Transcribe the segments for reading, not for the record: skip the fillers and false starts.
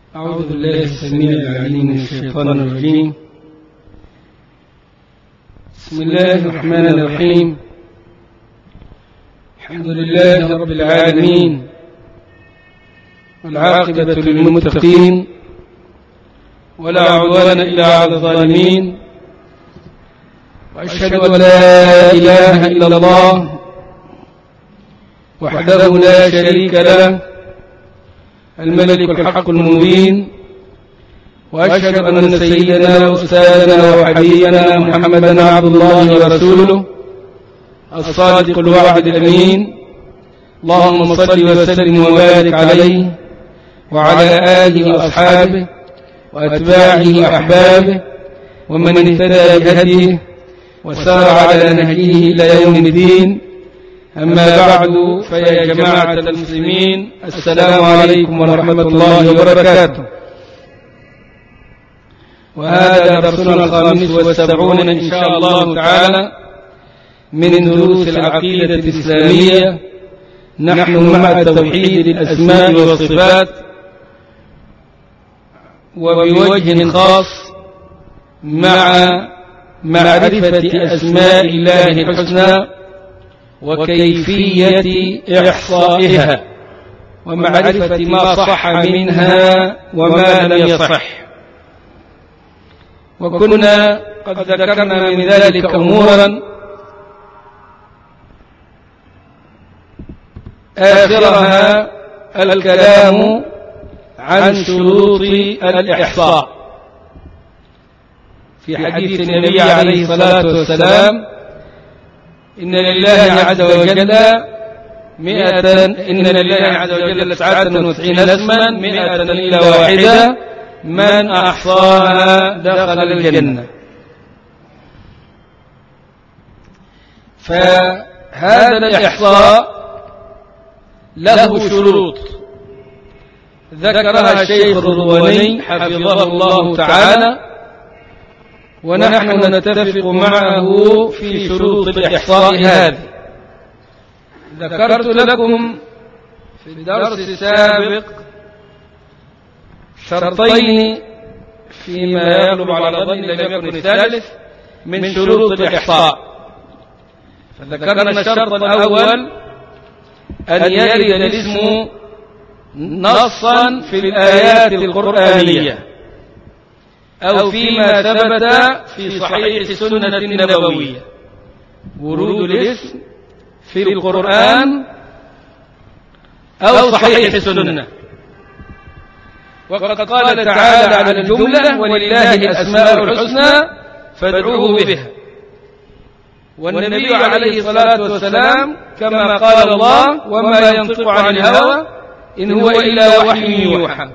أعوذ بالله السميع العليم من الشيطان الرجيم. بسم الله الرحمن الرحيم. الحمد لله رب العالمين، والعاقبة للمتقين، ولا عدوان إلا على الظالمين، وأشهد أن لا إله إلا الله وحده لا شريك له الملك الحق المبين، وأشهد أن سيدنا وأستاذنا وحبيبنا محمدا عبد الله ورسوله الصادق الوعد الأمين. اللهم صل وسلم وبارك عليه وعلى آله وأصحابه وأتباعه وأحبابه ومن اهتدى بهديه وسار على نهجه إلى يوم الدين. أما بعد، فيا جماعة المسلمين، السلام عليكم ورحمة الله وبركاته. وهذا درسنا الخامس والسبعون إن شاء الله تعالى من دروس العقيدة الإسلامية. نحن مع توحيد الأسماء والصفات، وبوجه خاص مع معرفة أسماء الله الحسنى وكيفية إحصائها ومعرفة ما صح منها وما لم يصح. وكنا قد ذكرنا من ذلك أمورا آخرها الكلام عن شروط الإحصاء في حديث النبي عليه الصلاة والسلام: إن لله عز وجل إن لله عز وجل 99 اسما 100 إلا واحدة، من أحصاها دخل الجنة. فهذا الإحصاء له شروط ذكرها الشيخ الرضواني حفظه الله تعالى، ونحن نتفق معه في شروط الإحصاء هذه. ذكرت لكم في الدرس السابق شرطين فيما يغلب على ظن لم يكن الثالث من شروط الإحصاء. فذكرنا الشرط الأول: أن يرد الاسم نصا في الآيات القرآنية أو فيما ثبت في صحيح السنة النبوية. ورود الاسم في القرآن أو صحيح السنة. وقد قال تعالى على الجملة: ولله الأسماء الحسنى فادعوه بها. والنبي عليه الصلاة والسلام كما قال الله: وما ينطق عن الهوى إن هو إلا وحي يوحى.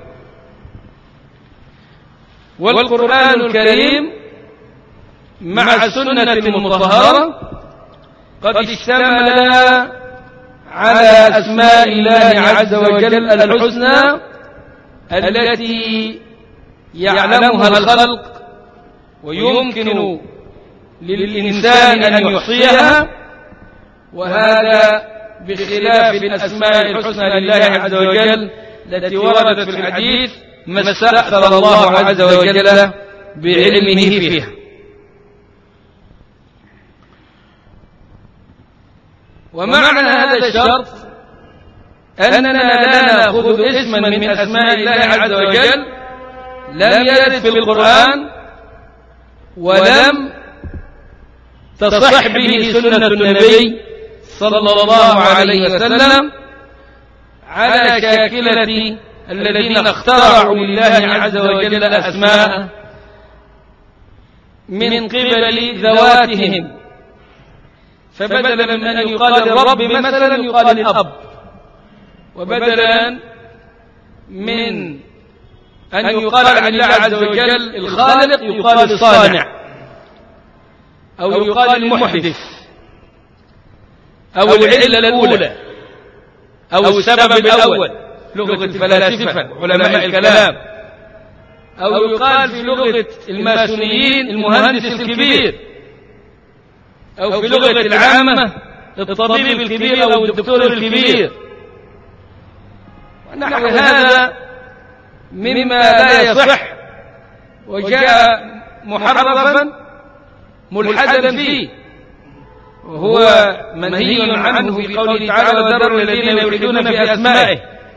والقرآن الكريم مع السنة المطهرة قد اشتمل على أسماء الله عز وجل الحسنى التي يعلمها الخلق ويمكن للإنسان أن يحصيها، وهذا بخلاف الأسماء الحسنى لله عز وجل التي وردت في الحديث ما استأثر الله عز وجل بعلمه فيها. ومعنى هذا الشرط أننا لا نأخذ اسما من أسماء الله عز وجل لم يرد في القرآن ولم تصح به سنة النبي صلى الله عليه وسلم على شاكلة الذين اخترعوا لله عز وجل أسماء من قبل ذواتهم، فبدلا من أن يقال الرب مثلا يقال الأب، وبدلا من أن يقال عن الله عز وجل الخالق يقال الصانع، أو يقال المحدث، أو العلة الأولى، أو السبب الأول لغة الفلاسفة علماء الكلام، أو يقال في لغة الماسونيين المهندس الكبير، أو في لغة العامة الطبيب الكبير أو الدكتور الكبير. ونحو هذا مما لا يصح وجاء محرفا ملحدا فيه، وهو منهي عنه في قوله تعالى وذروا الذين يلحدون في أسمائه.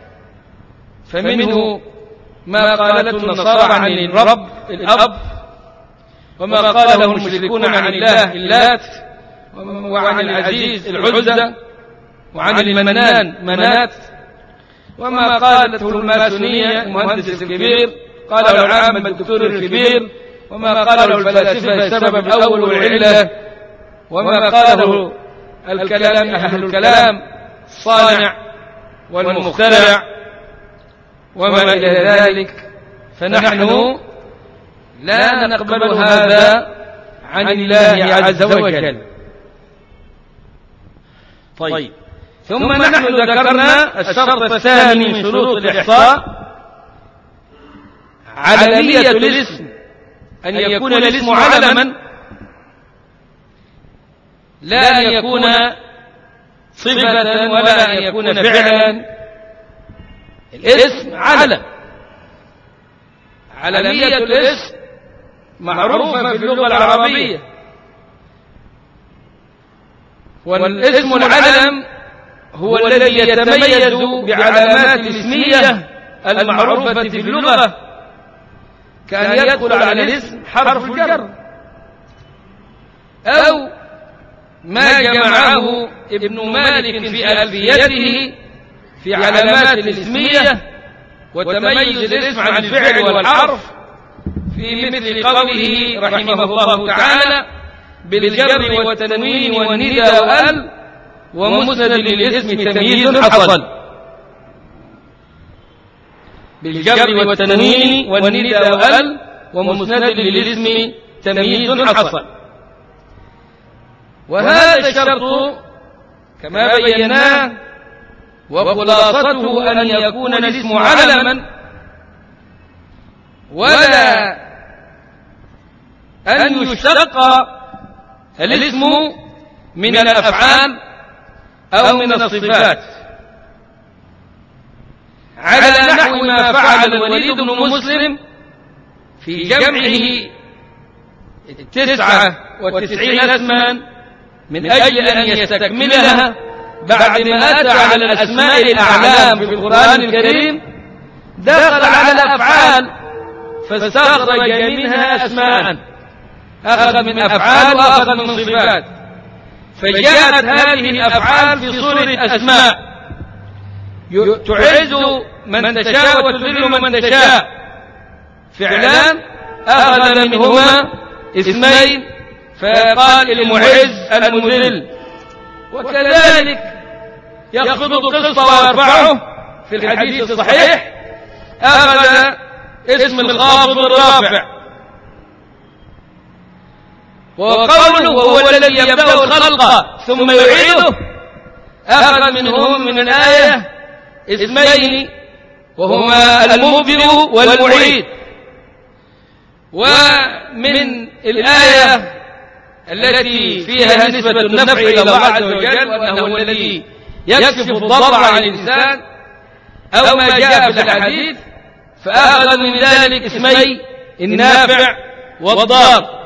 فمنه ما قالته النصارى عن الرب الأب، وما قاله المشركون عن الله اللات، وعن العزيز العزى، وعن المنان منات، وما قالته الماسونية المهندس الكبير قاله العام الدكتور الكبير، وما قاله الفلاسفة السبب الأول والعلة، وما قاله الكلام أهل الكلام الصانع والمخترع وما إلى ذلك. فنحن لا نقبل هذا عن الله عز وجل. طيب، ثم نحن ذكرنا الشرط الثاني من شروط الإحصاء علمية الاسم، أن يكون الاسم علما، لا أن يكون صفة ولا أن يكون فعلا. الاسم علم، علمية الاسم معروفة في اللغة العربية، والاسم العلم هو الذي يتميز بعلامات الاسمية المعروفة في اللغة، كأن يدخل على الاسم حرف الجر، أو ما جمعه ابن مالك في ألفيته في علامات الاسمية وتميز الاسم عن الفعل والحرف، في مثل قوله رحمه الله تعالى بالجر والتنوين والندى وأل ومسند للاسم تمييز حصل. بالجر والتنوين والندى وأل ومسند للاسم تمييز حصل. وهذا الشرط كما بيناه وخلاصته أن يكون الاسم علما، ولا أن يشتق الاسم من الأفعال أو من الصفات، على نحو ما فعل الوليد بن مسلم في جمعه 99 اسما من أجل أن يستكملها بعد ما أتى على الأسماء الأعلام في القرآن الكريم، دخل على الأفعال فاستخرج منها أسماء، أخذ من أفعال وأخذ من صفات، فجاءت هذه الأفعال في صورة أسماء تعز من تشاء وتذل من تشاء. فعلان أخذ منهما اسمين فقال المعز المذل، وكذلك يخفض القسط ويرفعه في الحديث الصحيح أخذ اسم الخافض الرافع. وقوله وهو الذي يبدأ الخلق ثم يعيده أخذ منهم من الآية اسمين وهما المبدئ والمعيد. ومن الآية التي فيها نسبة النفع إلى الله عز وجل وأنه الذي يكشف الضر عن الإنسان أو ما جاء في الحديث، فأخذ من ذلك اسمي النافع والضار.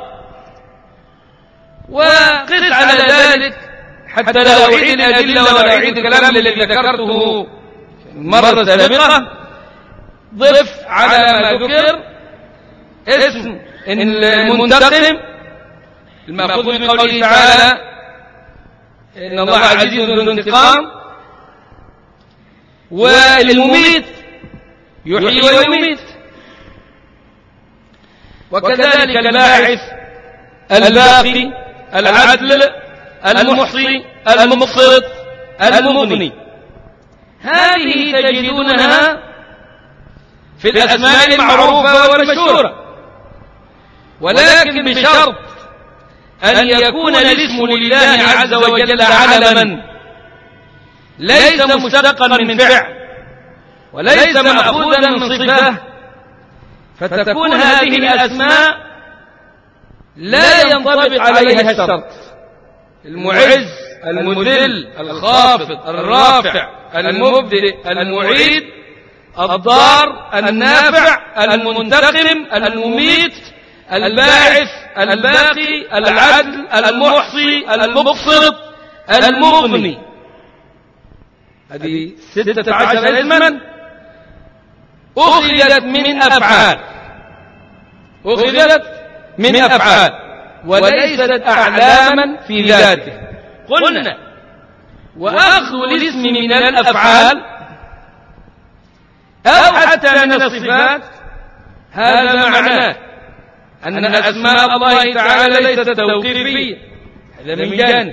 وقس على ذلك حتى لا أعيد الأدلة ولا أعيد الكلام الذي ذكرته مرة سابقة، ضف على ما ذكر اسم المنتقم المأخوذ من قوله تعالى إن الله عزيز ذو انتقام، والمميت يحيي ويميت، وكذلك الباعث الباقي العدل المحصي المقسط المغني. هذه تجدونها في الأسماء المعروفة والمشهورة، ولكن بشرط أن يكون الاسم لله عز وجل علما ليس مشتقا من فعل وليس مأخوذا من صفة، فتكون هذه الأسماء لا ينطبق عليها الشرط. المعز المذل الخافض الرافع المبدئ المعيد الضار النافع المنتقم المميت الباعث الباقي العدل المحصي المبسط المغني. هذه 16 اسما أخذت من أفعال وليست أعلاما في ذاته. قلنا وأخذ الاسم من الأفعال أو حتى من الصفات هذا معناه أن أسماء الله تعالى ليست توقيفية، هذا من جانب.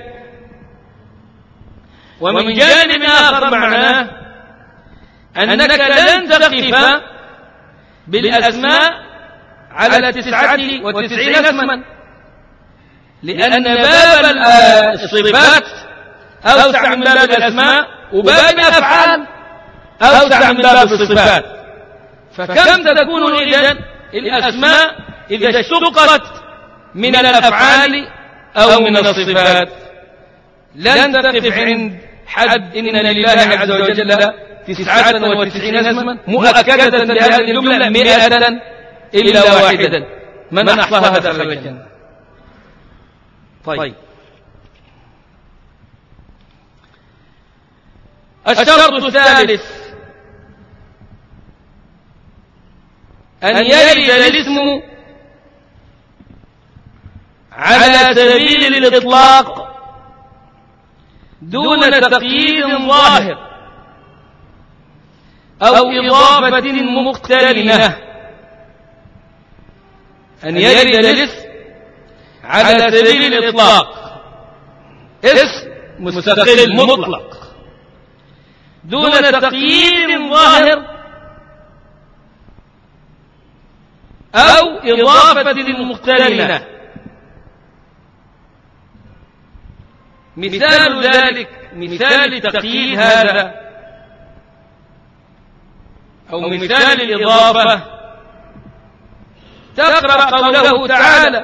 ومن جانب آخر معناه أنك لن تقف بالأسماء على 99 اسما، لأن باب الصفات أوسع من باب الأسماء، وباب الأفعال أوسع من باب الصفات. فكم تكون إذن الأسماء إذا اشتقت من الأفعال أو من الصفات؟ لن تقف عند حد إن لله عز وجل 99 اسما مؤكدة لهذه الجملة 100 إلا واحدا، من أحصاها دخل الجنة. طيب، الشرط الثالث أن يرد الاسم على سبيل الإطلاق دون تقييد ظاهر أو إضافة مقترنة. أن يرد الاسم على سبيل الإطلاق، اسم مستقل مطلق دون تقييد ظاهر أو إضافة مقترنة. مثال ذلك، مثال تقييد هذا أو مثال الإضافة، تقرأ قوله تعالى: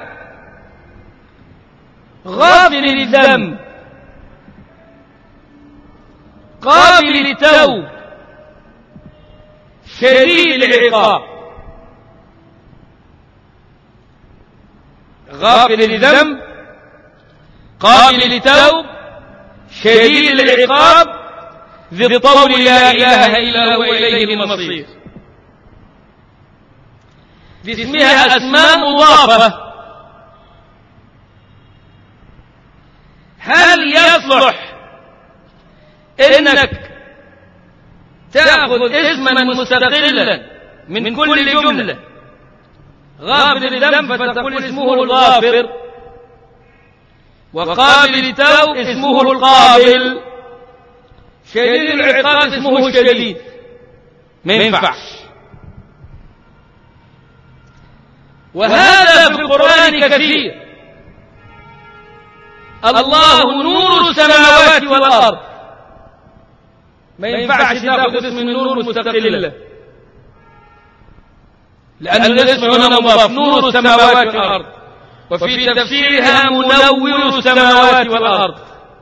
غافر الذنب قابل التوب شديد العقاب. غافر الذنب قابل التوب شديد العقاب ذي الطول لا إله إلا هو إليه المصير. باسمها أسماء مضافة. هل يصلح إنك تأخذ اسما مستقلا من كل جملة غافر الذنب فتقول اسمه الغافر، وقابل التوب اسمه القابل، شديد العقاب اسمه الشديد؟ ما ينفعش. وهذا في القرآن كثير. الله نور السماوات والأرض، ما ينفعش تأخذ اسم النور مستقلا، لأن الاسم هنا مضاف، نور السماوات والأرض، وفي تفسيرها منور السماوات والأرض.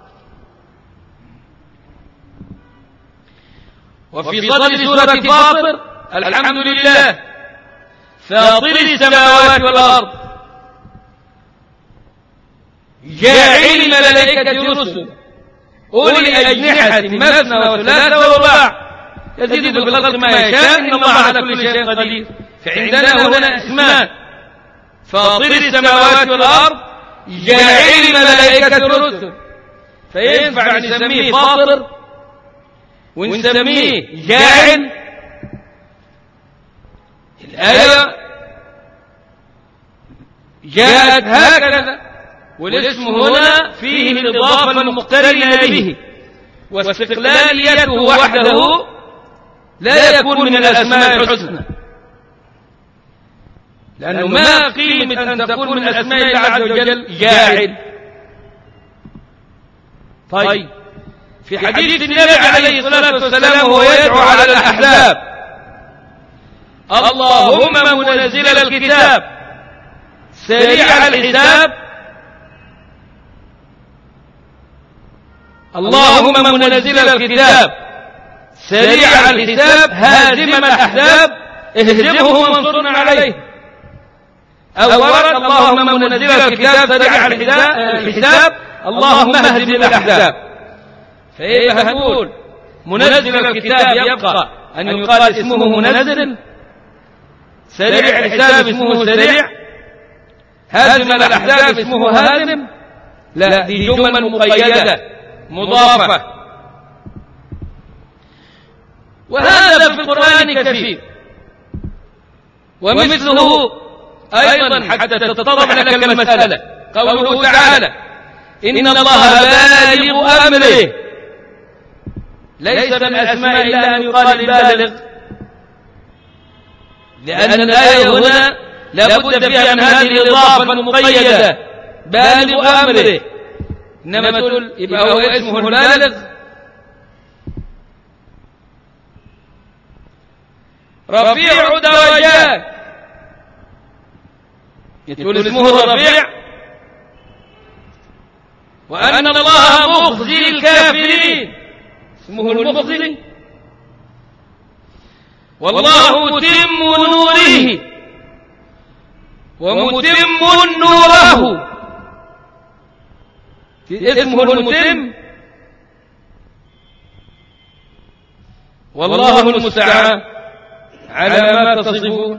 وفي صدر سورة فاطر: الحمد لله فاطر السماوات والأرض جاعل الملائكة رسلا أولي أجنحة مثنى وثلاث ورباع يزيد في الخلق ما يشاء إن الله على كل شيء قدير. فعندنا هنا اسمان: فاطر السماوات والأرض جاعل الملائكة رسلا. فينفع نسميه فاطر ونسميه جاعل؟ الآية جاءت هكذا، والاسم هنا فيه الإضافة المقترنة به، واستقلاليته وحده لا يكون من الأسماء الحسنى، لأنه ما قيمة أن تكون من أسماء الله عز وجل جاعل. طيب، في حديث النبي عليه الصلاة والسلام وهو يدعو على الأحزاب: اللهم منزل الكتاب سريع الحساب، اللهم منزل الكتاب سريع الحساب هازم الأحزاب اهزمهم وانصرنا عليه. أو ورد اللهم منزل الكتاب سريع الحساب اللهم اهزم الأحزاب. فإيه هنقول منزل الكتاب يبقى أن يقال اسمه منزل، سريع الحساب اسمه سريع، هازم الأحزاب اسمه هازم؟ لا، دي جمل مقيدة مضافة. وهذا في القرآن كثير، ومثله أيضا حتى تتضح لك المسألة قوله تعالى إن الله بالغ أمره. ليس من الأسماء إلا أن يقال بالغ، لأن الآية هنا لابد فيها من هذه الإضافة المقيدة بالغ أمره. إنما تقول يبقى هو اسمه البالغ. رفيع درجات، تقول اسمه الرفيع، وأن الله مخزي الكافرين اسمه المخزي. والله متم نوره ومتم نوره اسمه المتم. والله المستعان على ما تصفون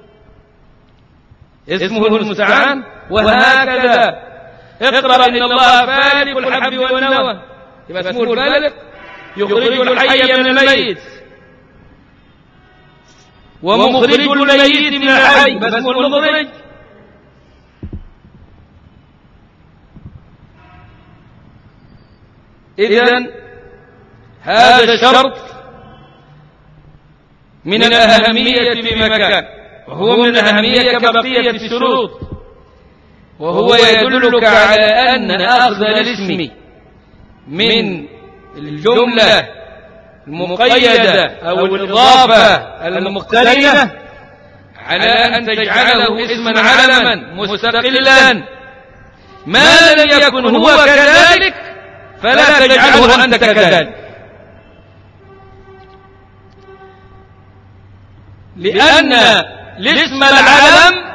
اسمه المستعان. وهكذا اقرأ إن الله فالق الحب والنوى، يبقى اسمه الفالق، يخرج الحي من الميت ومخرج الميت من الحي، بس اسمه المخرج. إذن هذا الشرط من الأهمية بمكان، وهو من الأهمية كبقية الشروط، وهو يدلك على أن أخذ الاسم من الجملة المقيدة أو الإضافة المقترنة على أن تجعله اسما علما مستقلا ما لم يكن هو كذلك فلا تجعله أنت كذلك، لأن الاسم العلم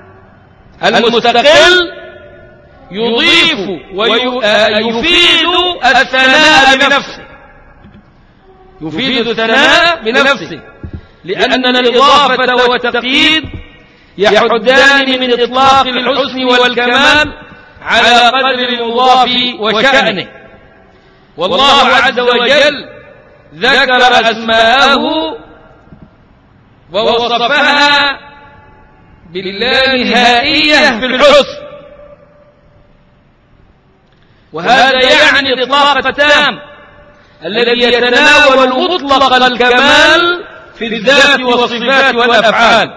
المستقل يضيف ويفيد الثناء بنفسه، يفيد الثناء بنفسه، لأن الإضافة والتقييد يحدان من إطلاق الحسن والكمال على قدر المضاف وشأنه. والله عز وجل ذكر أسماءه ووصفها باللانهائية في الحسن، وهذا يعني الإطلاق التام الذي يتناول مطلق الكمال في الذات والصفات والأفعال.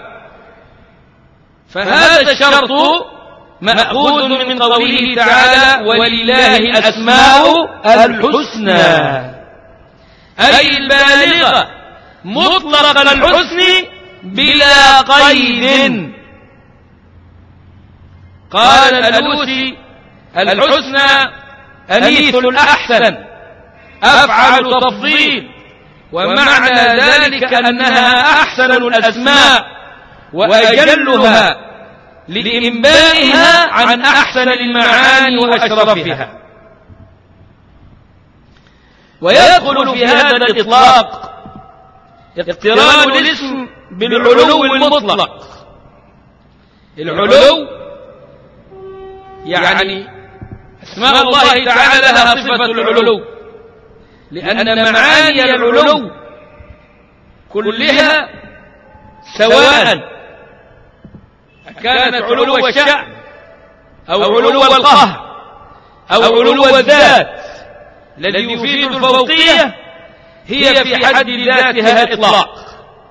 فهذا الشرط مأخوذ من قوله تعالى ولله الأسماء الحسنى، أي البالغة مطلق الحسن بلا قيد. قال الألوسي الحسنى أنيث الأحسن، أفعل تفضيل، ومعنى ذلك أنها أحسن الأسماء وأجلها لإنبائها عن أحسن المعاني وأشرفها. ويدخل في هذا الإطلاق اقتران الاسم بالعلو المطلق. العلو يعني أسماء الله تعالى لها صفة العلو، لأن معاني العلو كلها سواء كانت علو الشأن أو علو القهر أو علو الذات الذي يفيد الفوقية، هي في حد ذاتها الإطلاق.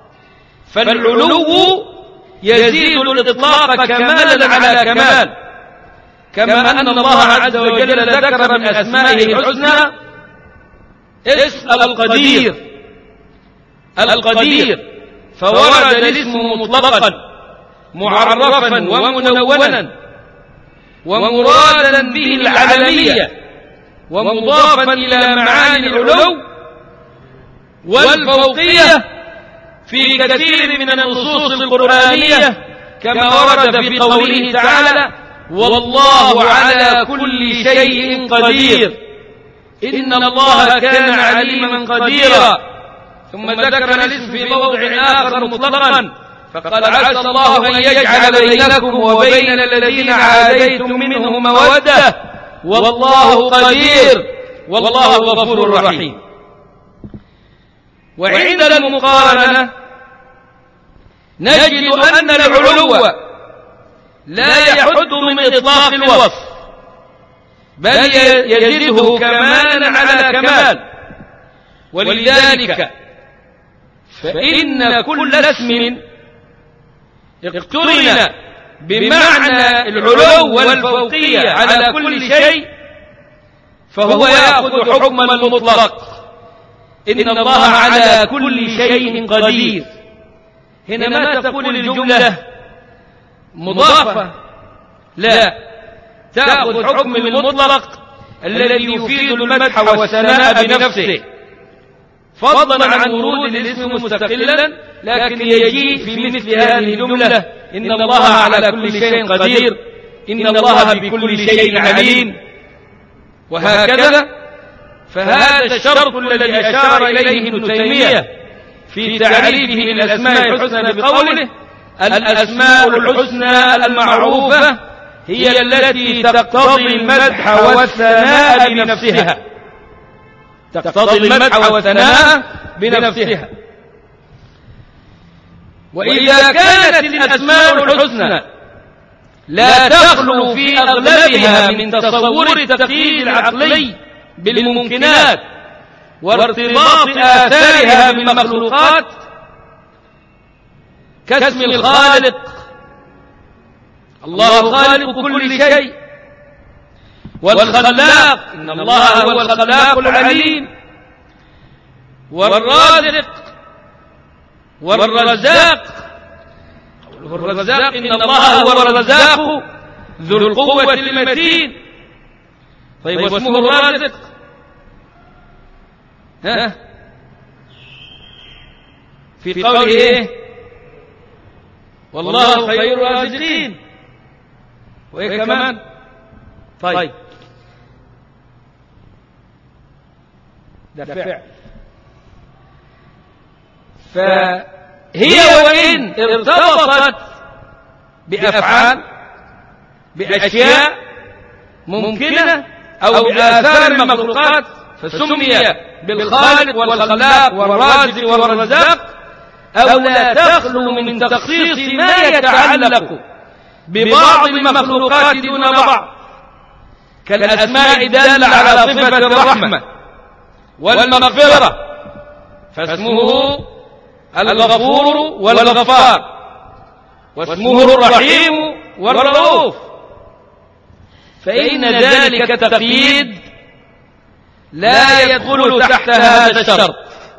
فالعلو يزيد الإطلاق كمالا على كمال، كما أن الله عز وجل ذكر من أسمائه الحسنى اسم القدير، فورد الاسم مطلقا معرفا ومنونا ومرادا به العالمية ومضافا إلى معاني العلو والفوقية في كثير من النصوص القرآنية، كما ورد في قوله تعالى: والله على كل شيء قدير، إن الله كان عليما قديرا. ثم ذكر الاسم في موضع آخر مطلقا فقال: عسى الله أن يجعل بينكم وبين الذين عاديتم منهم مودة والله قدير والله غفور رحيم. وعند المقارنة نجد أن العلو لا يحد من إطلاق الوصف، بل يزيده كمالا على كمال. ولذلك فإن كل اسم اقترن بمعنى العلو والفوقية على كل شيء فهو يأخذ حكم المطلق. إن الله على كل شيء قدير. هنا ما تقول الجملة مضافة، لا، تأخذ حكم المطلق الذي يفيد المدح والثناء بنفسه، فضلا عن ورود الاسم مستقلا، لكن يجيء في مثل هذه الجملة: إن الله على كل شيء قدير، إن الله بكل شيء عليم، وهكذا. فهذا الشرط الذي أشار إليه ابن تيمية في تعريفه للأسماء الحسنى بقوله: الأسماء الحسنى المعروفة هي التي تقتضي المدح والثناء بنفسها، تقتضي المدح والثناء بنفسها. وإذا كانت الأسماء الحسنى لا تخلو في أغلبها من تصور التقييد العقلي بالممكنات وارتباط آثارها بالمخلوقات كاسم الخالق، الله خالق كل شيء، والخلاق، إن الله هو الخلاق العليم، والرازق والرزاق، والرزاق إن الله هو الرزاق ذو القوة المتين. طيب، واسمه الرازق في قوله إيه؟ والله خير الرازقين. وإيه كمان؟ طيب، ده فعل. فهي وإن ارتبطت بأفعال، بأشياء ممكنة أو بآثار المخلوقات، فسمي بالخالق والخلاق والرازق والرزاق، أو لا تخلو من تخصيص ما يتعلق ببعض المخلوقات دون بعض، كالأسماء دالة على صفة الرحمة والمغفرة، فاسمه الغفور والغفار، واسمه الرحيم والرؤوف. فإن ذلك تقييد لا يدخل تحت هذا الشرط،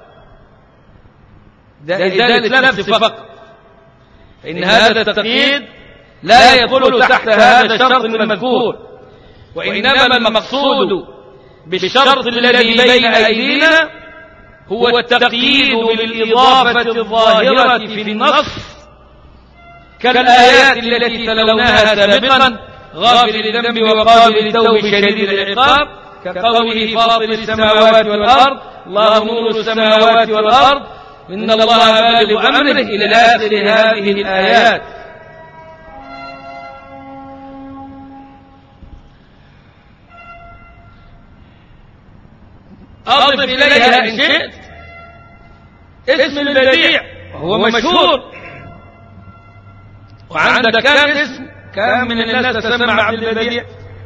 إزالة لفظ فقط، فإن هذا التقييد لا يدخل تحت هذا الشرط المذكور، وإنما المقصود بالشرط الذي بين أيدينا هو التقييد بالإضافة الظاهرة في النص، كالآيات التي تلوناها سابقا: غافر الذنب وقابل التوب شديد العقاب، كقوله: فاطر السماوات والأرض، الله نور السماوات والأرض، إن الله بالغ أمره، إلى آخر هذه الآيات. أضف إليها إن شئت اسم البديع، وهو مشهور، وعندك كم اسم، كم من الناس تسمى عبد البديع،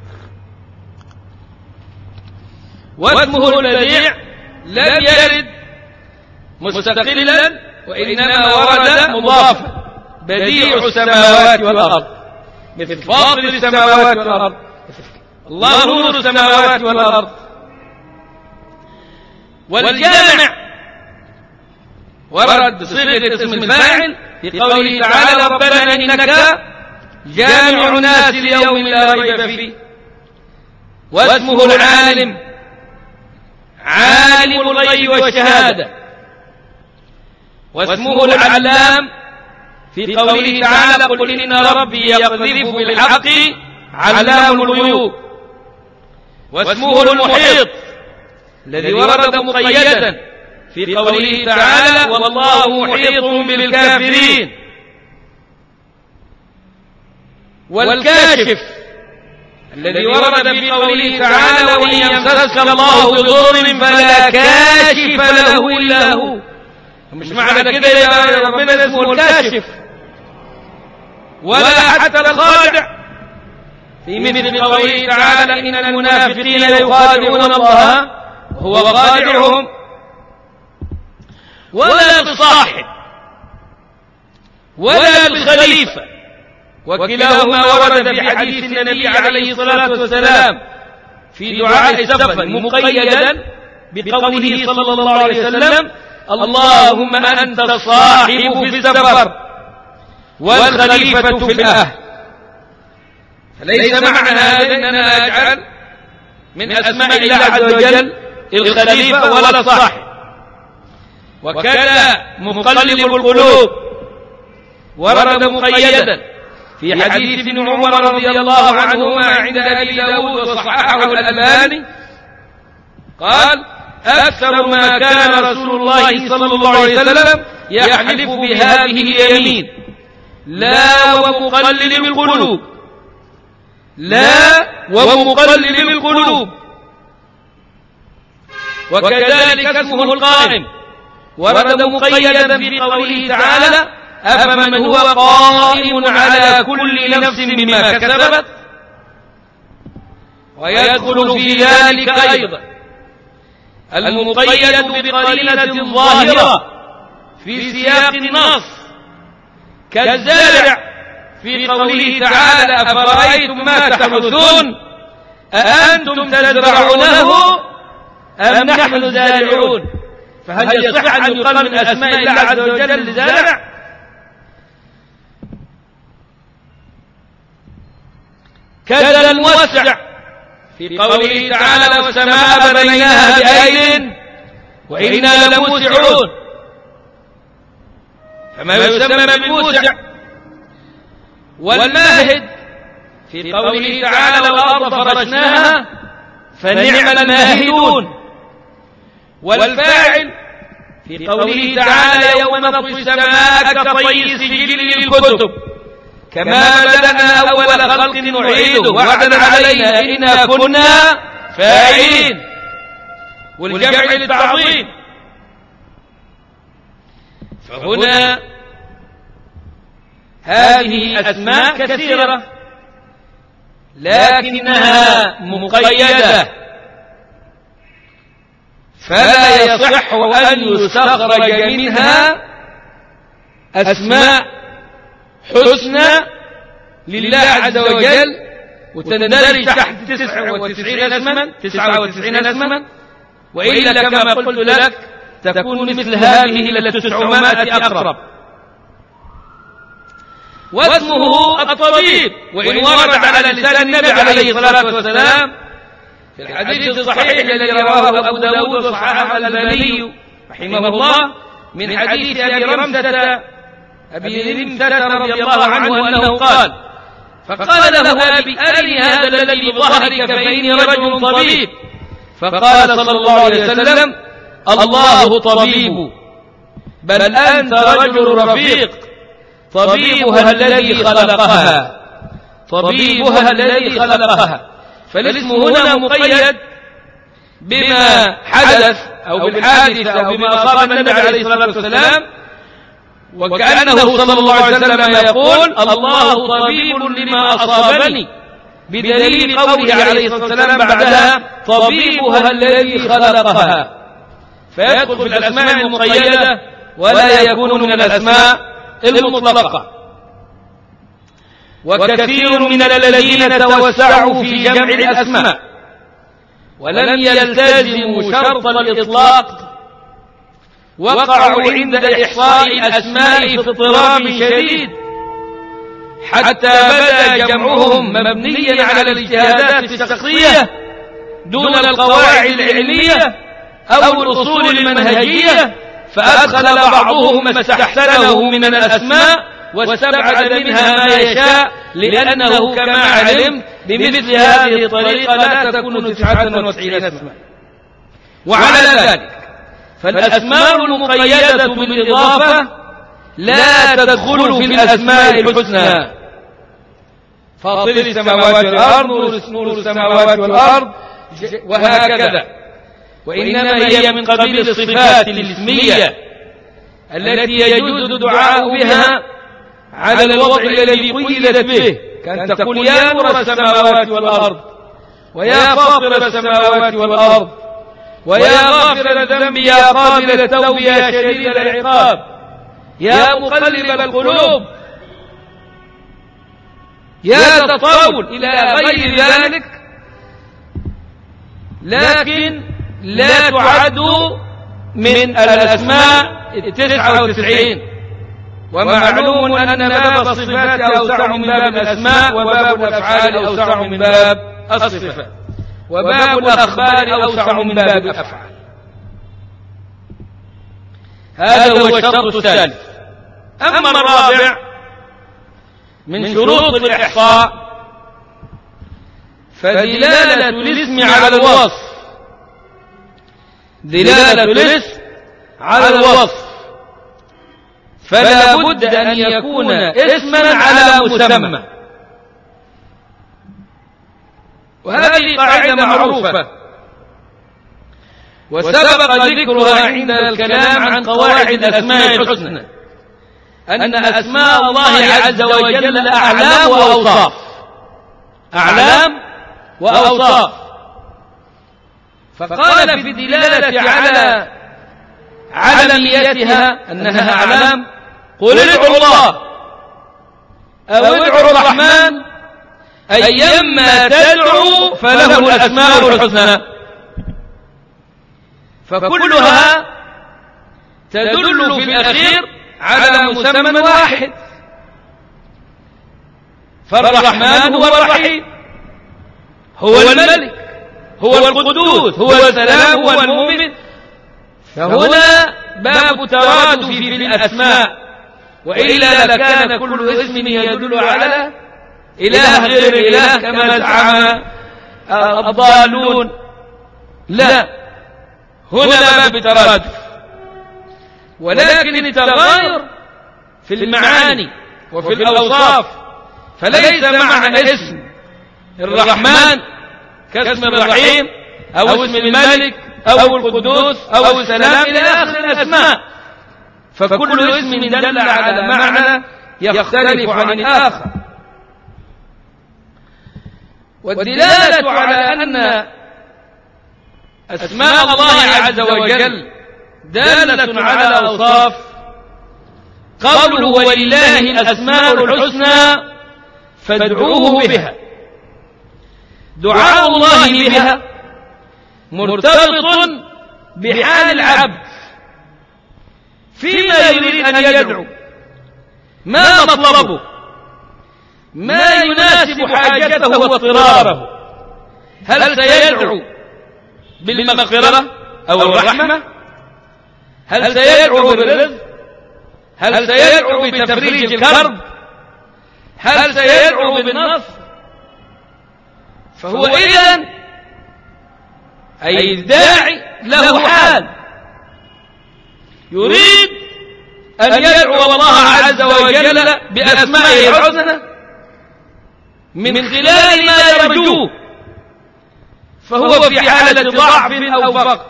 واسمه البديع لم يرد مستقلا، وإنما ورد مضافا: بديع السماوات والأرض، مثل فاطر السماوات والأرض، الله نور السماوات والأرض. والجامع ورد بصيغة اسم الفاعل في قوله تعالى: ربنا إنك جامع الناس ليوم لا ريب فيه. واسمه العالم، عالم الغيب والشهادة، واسمه العلام في قوله تعالى قل إن ربي يقذف بالحق علام الغيوب. واسمه المحيط الذي ورد مقيدا في قوله تعالى والله محيط بالكافرين. والكاشف الذي ورد في قوله تعالى وإن يمسسك الله بضر فلا كاشف له إلا هو. مش معنى كده يا ربنا اسمه الكاشف، ولا حتى الخادع في مثل قوله تعالى إن المنافقين يخادعون الله وهو خادعهم، ولا بالصاحب ولا بالخليفة، وكلاهما ورد في حديث النبي عليه الصلاة والسلام في دعاء السفر مقيدا بقوله صلى الله عليه وسلم اللهم أنت الصاحب في السفر والخليفة في الأهل. فليس معنى هذا أننا نجعل من أسماء الله عز وجل الخليفة ولا الصاحب. وكان مقلب القلوب ورد مقيدا في حديث ابن عمر رضي الله عنهما عند أبي داود وصححه الألباني قال أكثر ما كان رسول الله صلى الله عليه وسلم يحلف بهذه اليمين لا ومقلب القلوب، لا ومقلب القلوب. وكذلك اسمه القائم ورد مقيدا في قوله تعالى أفمن هو قائم على كل نفس بما كسبت. ويدخل في ذلك أيضا المقيد بقرينة ظاهرة في سياق النص كالزارع في قوله تعالى أفرأيتم ما تحرثون أأنتم تزرعونه أم نحن الزارعون. فهل يصح أن يقال من أسماء الله عز وجل الزارع؟ كذا الموسع في قوله تعالى والسماء بنيناها بأيد وإنا لموسعون، فما يسمى بالموسع. والماهد في قوله تعالى والأرض فرشناها فنعم الماهدون. والفاعل في قوله تعالى يوم نطوي السماء كطي السجل للكتب كما بدأنا أول خلق نعيده وعدا علينا إنا كنا فاعلين. والجمع للتعظيم. فهنا هذه أسماء كثيرة لكنها مقيدة، فلا يصح أن يستخرج منها أسماء حسنى لله عز وجل وتندرج تحت 99 اسما، وإلا كما قلت لك تكون مثل هذه إلى 900 أقرب. واسمه الطبيب، وإن ورد على لسان النبي عليه الصلاة والسلام في الحديث الصحيح الذي رواه أبو داود وصححه الألباني رحمه الله من حديث أبي رمثة رضي الله عنه أنه قال فقال له أبي أرني هذا الذي بظهرك فإني رجل طبيب. فقال صلى الله عليه وسلم الله طبيب بل أنت رجل رفيق طبيبها الذي خلقها، طبيبها الذي خلقها. فالاسم هنا مقيد بما حدث أو بالحادث أو بما أصاب النبي عليه الصلاة والسلام، وكأنه صلى الله عليه وسلم يقول الله طبيب لما أصابني، بدليل قوله عليه الصلاة والسلام بعدها طبيبها الذي خلقها. فيدخل في الأسماء المقيدة ولا يكون من الأسماء المطلقة. وكثير من الذين توسعوا في جمع الأسماء ولم يلتزموا شرط الإطلاق وقعوا عند إحصاء الأسماء في اضطراب شديد حتى بدا جمعهم مبنيا على الاجتهادات الشخصية دون القواعد العلمية أو الأصول المنهجية فأدخل بعضهم ما استحسنه من الأسماء واستبعد منها ما يشاء، لأنه كما علمت بمثل هذه الطريقة لا تكون 99 اسما. وعلى ذلك فالأسماء المقيدة بالإضافة لا تدخل في الأسماء الحسنى، فاطر السماوات والأرض، نور السماوات والأرض، وهكذا، وإنما هي من قبيل الصفات الاسمية التي يجوز الدعاء بها على الوضع الذي قيدت به، كأن تقول يا نور السماوات والأرض، ويا فاطر السماوات والأرض، ويا غافر الذنب يا قابل التوب يا شديد العقاب، يا مقلب القلوب، يا ذا الطول، إلى غير ذلك، لكن لا تعد من الأسماء 99. ومعلوم أن باب الصفات أوسع من باب الأسماء، وباب الأفعال أوسع من باب الصفات، وباب الأخبار أوسع من باب الأفعال. هذا هو الشرط الثالث. أما الرابع من شروط الإحصاء فدلالة الاسم على الوصف، دلالة الاسم على الوصف، فلا بد أن يكون اسما على مسمى، وهذه قاعدة معروفة وسبق ذكرها عند الكلام عن قواعد الأسماء الحسنى، أن أسماء الله عز وجل أعلام وأوصاف، أعلام وأوصاف. فقال في الدلالة على علميتها أنها أعلام، قل ادعوا الله أو ادعوا الرحمن أيما تدعوا فله الأسماء الحسنى، فكلها تدل في الأخير على مسمى واحد، فالرحمن هو الرحيم، هو الملك، هو القدوس، هو السلام، هو المؤمن. فهنا باب ترادف في الأسماء، وإلا لكان كل اسم يدل على إله غير إله كما زعم الضالون. لا، هنا باب ترادف، ولكن التغاير في المعاني وفي الأوصاف، فليس معنى اسم الرحمن كاسم الرحيم أو اسم الملك أو القدوس أو السلام إلى آخر الأسماء، فكل اسم دل على معنى يختلف عن الآخر. والدلالة على أن أسماء الله عز وجل دالة على أوصاف، قوله ولله الأسماء الحسنى فادعوه بها. دعاء الله بها مرتبط بحال العبد فيما يريد أن يدعو، ما مطلبه، ما يناسب حاجته واضطراره، هل سيدعو بالمغفرة أو الرحمة، هل سيدعو بالرزق، هل سيدعو بتفريج الكرب، هل سيدعو بالنصر. فهو إذن أي الداعي له حال يريد أن يدعو الله عز وجل بأسمائه الحسنى من خلال ما يرجوه، فهو في حالة ضعف أو فقر،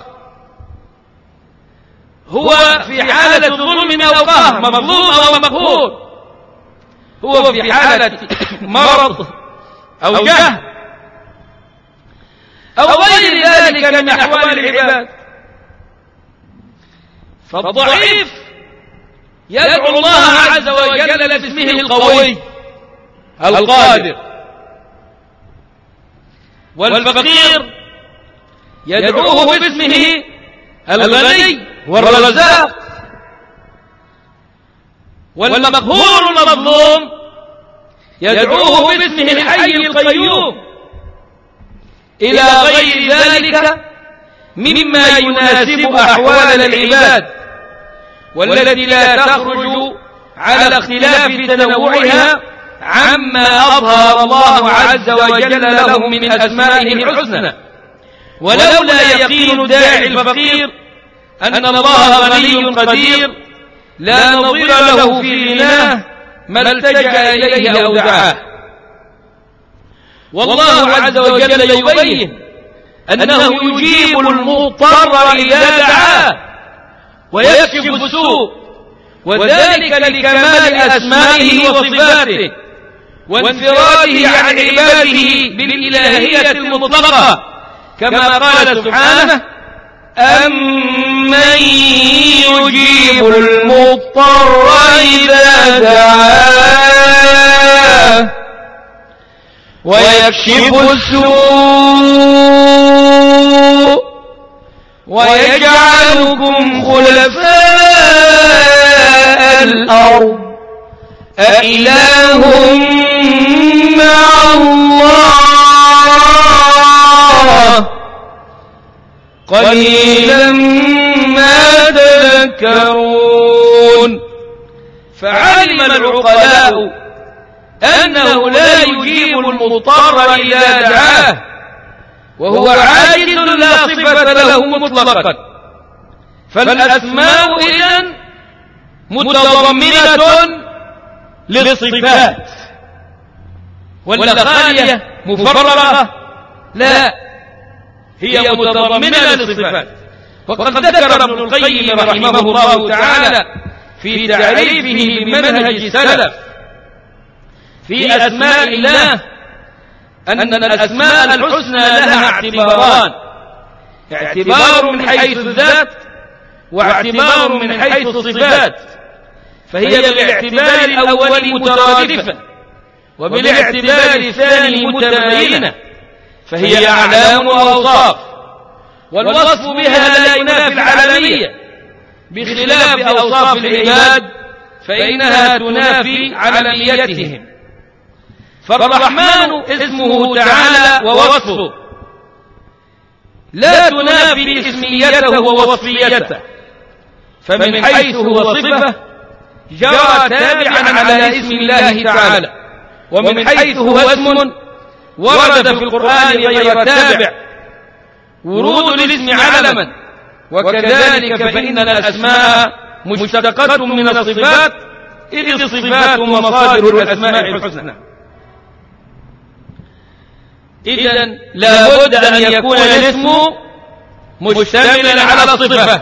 هو في حالة ظلم أو قهر، مظلوم أو مقهور، هو في حالة مرض أو جهل أو غير ذلك من أحوال العباد. فالضعيف يدعو الله عز وجل باسمه القوي القادر، والفقير يدعوه باسمه الغني والرزاق، والمقهور المظلوم يدعوه باسمه الحي القيوم، إلى غير ذلك مما يناسب أحوال العباد والتي لا تخرج على اختلاف تنوعها عما أظهر الله عز وجل له من أسمائه الحسنى. ولولا يقين الداعي الفقير أن الله غني قدير لا نظير له في غناه ما التجأ إليه أو دعاه. والله عز وجل يبين أنه يجيب المضطر إذا دعاه ويكشف السوء، وذلك لكمال أسمائه وصفاته وانفراده عن عباده بالإلهية المطلقة، كما قال سبحانه: أمن يجيب المضطر إذا دعاه ويكشف السوء ويجعلكم خلفاء الأرض أإله مع الله قليلا ما تذكرون. فعلم العقلاء أنه لا يجيب المضطر إذا دعاه، وهو عاجز لا صفة له مطلقا. فالأسماء إذن متضمنة للصفات، ولا خالية مفرغة؟ لا، هي متضمنة للصفات. وقد ذكر ابن القيم رحمه الله تعالى في تعريفه بمنهج السلف في أسماء الله أن الأسماء الحسنى لها اعتباران: اعتبار من حيث الذات واعتبار من حيث الصفات. فهي بالاعتبار الأول مترادفة، وبالاعتبار الثاني متباينة، فهي أعلام وأوصاف، والوصف بها لا ينافي العالمية، بخلاف أوصاف العباد فإنها تنافي عالميتهم. فالرحمن اسمه تعالى ووصفه لا تنافي اسميته ووصفيته، فمن حيث هو صفة جرى تابعا على اسم الله تعالى، ومن حيث هو اسم ورد في القرآن غير تابع ورود الاسم علما. وكذلك فإن الأسماء مشتقة من الصفات، إذ الصفات مصادر الأسماء الحسنى. إذن لا بد أن يكون الاسم مشتملا على الصفة.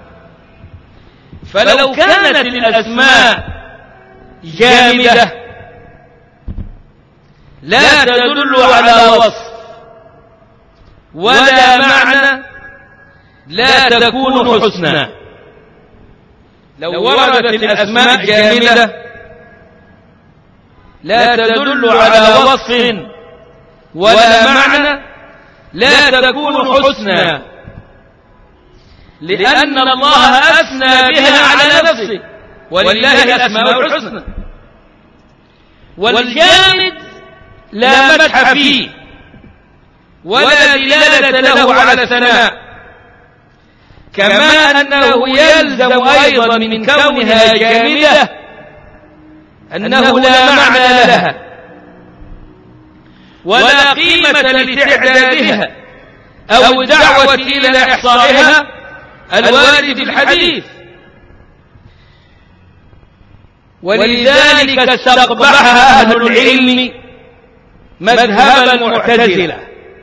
فلو كانت الأسماء جامدة لا تدل على وصف ولا معنى لا تكون حسنى. لو وردت الأسماء جامدة لا تدل على وصف ولا معنى لا تكون حسنى، لأن الله أثنى بها على نفسه، ولله الأسماء الحسنى. والجامد لا مدح فيه ولا دلالة له على الثناء، كما أنه يلزم أيضا من كونها جامدة أنه لا معنى لها ولا قيمة لتعدادها أو الدعوة إلى إحصائها الوارد في الحديث. ولذلك استقبحها أهل العلم مذهب المعتزلة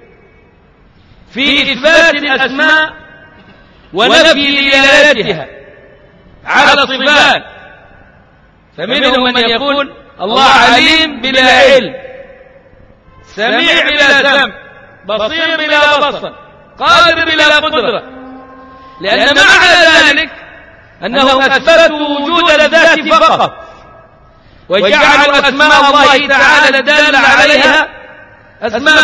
في إثبات الأسماء ونفي دلالتها على الصفات. فمنهم من يقول الله عليم بلا علم، سميع بلا سمع، بصير بلا بصر، قادر بلا قدرة، لأن معنى ذلك أنهم أثبتوا وجود الذات فقط، وجعلوا أسماء الله تعالى الدالة عليها أسماء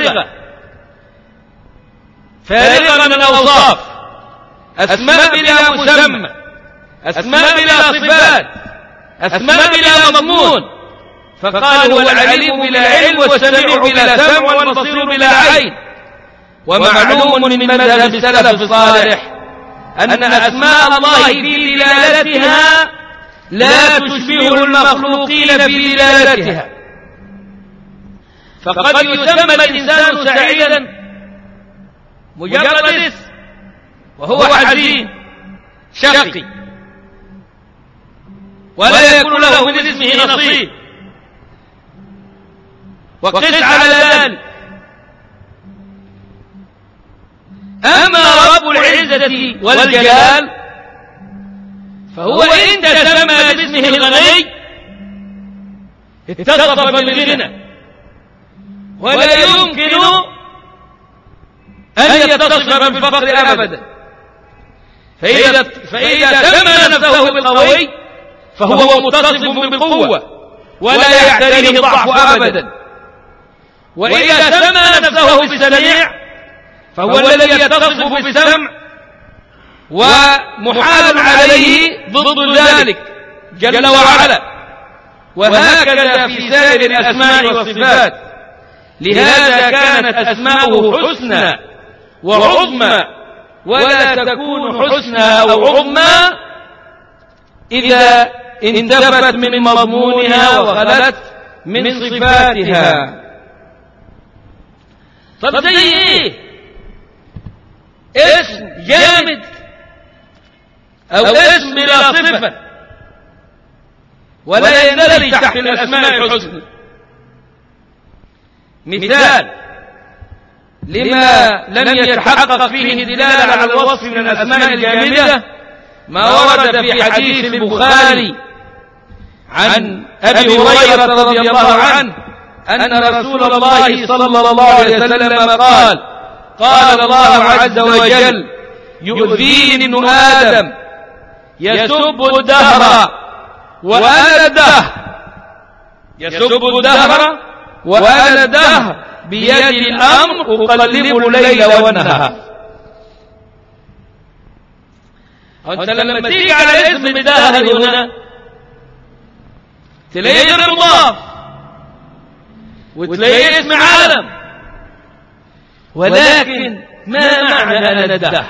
فارغة من الأوصاف، أسماء بلا مسمى، أسماء بلا صفات، أسماء بلا مضمون. فقالوا العليم بلا علم، والسميع بلا سمع، والبصير بلا عين. ومعلوم من مذهب السلف الصالح أن أسماء الله في دلالتها لا تشبه المخلوقين في دلالتها، فقد يسمى الإنسان سعيدا مجرد اسم وهو حزين شقي ولا يكون له من اسمه نصيب، وقس على ذلك. أما رب العزة والجلال فهو إن تسمى باسمه الغني اتصف بالغنى، ولا يمكن أن يتصف بالفقر أبدا. فإذا سمى نفسه بالقوي فهو متصف بالقوة ولا يعتريه الضعف أبدا، وإذا سمى نفسه بالسميع فهو الذي يتصف بالسمع ومحال عليه ضد ذلك جل وعلا. وهكذا في سائر الأسماء والصفات، لهذا كانت أسماؤه حسنى وعظمى، ولا تكون حسنى أو عظمى إذا انتفت من مضمونها وخلت من صفاتها. طب زي ايه؟ اسم جامد أو اسم بلا صفة ولا يندرج تحت الأسماء الحسنى. مثال لما لم يتحقق فيه دلالة على الوصف من الأسماء الجامدة ما ورد في حديث البخاري عن أبي هريرة رضي الله عنه أن رسول الله صلى الله عليه وسلم قال: قال الله عز وجل: يؤذيني ابن آدم يسب الدهر وأنا الدهر، يسب الدهر وأنا الدهر، بيدي الأمر أقلب الليل والنهار. أنت لما تيجي على اسم الدهر هنا تلاقيه مضاف وتلاقيه اسم عالم، ولكن ما معنى أنا الدهر؟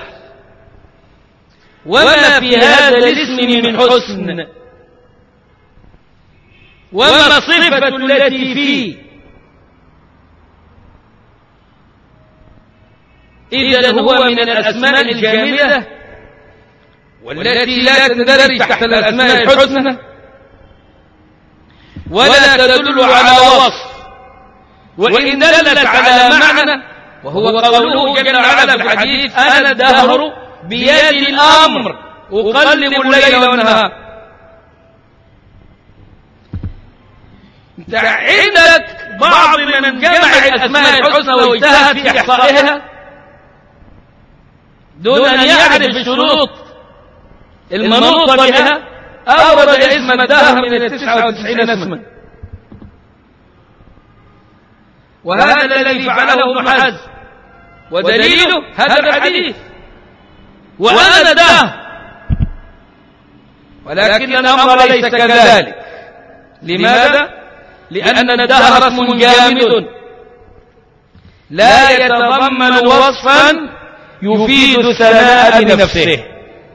وما في هذا الاسم من حسن؟ وما الصفة التي فيه؟ إذن هو من الأسماء الجامدة والتي لا تندرج تحت الأسماء الحسنى ولا تدل على وصف، وإن دلت على معنى وهو قوله جل وعلا في الحديث: أنا الدهر بيدي الأمر أقلب الليل والنهار. انت عندك بعض من جمع الأسماء الحسنى واجتهد في إحصائها دون أن يعرف الشروط المنوطة بها، أورد اسم الدهر من 99 اسما، وهذا الذي فعله ابن حزم، ودليله هذا الحديث: وأنا الدهر. ولكن الأمر ليس كذلك. لماذا؟ لأن الدهر اسم جامد لا يتضمن وصفا يفيد الثناء بنفسه.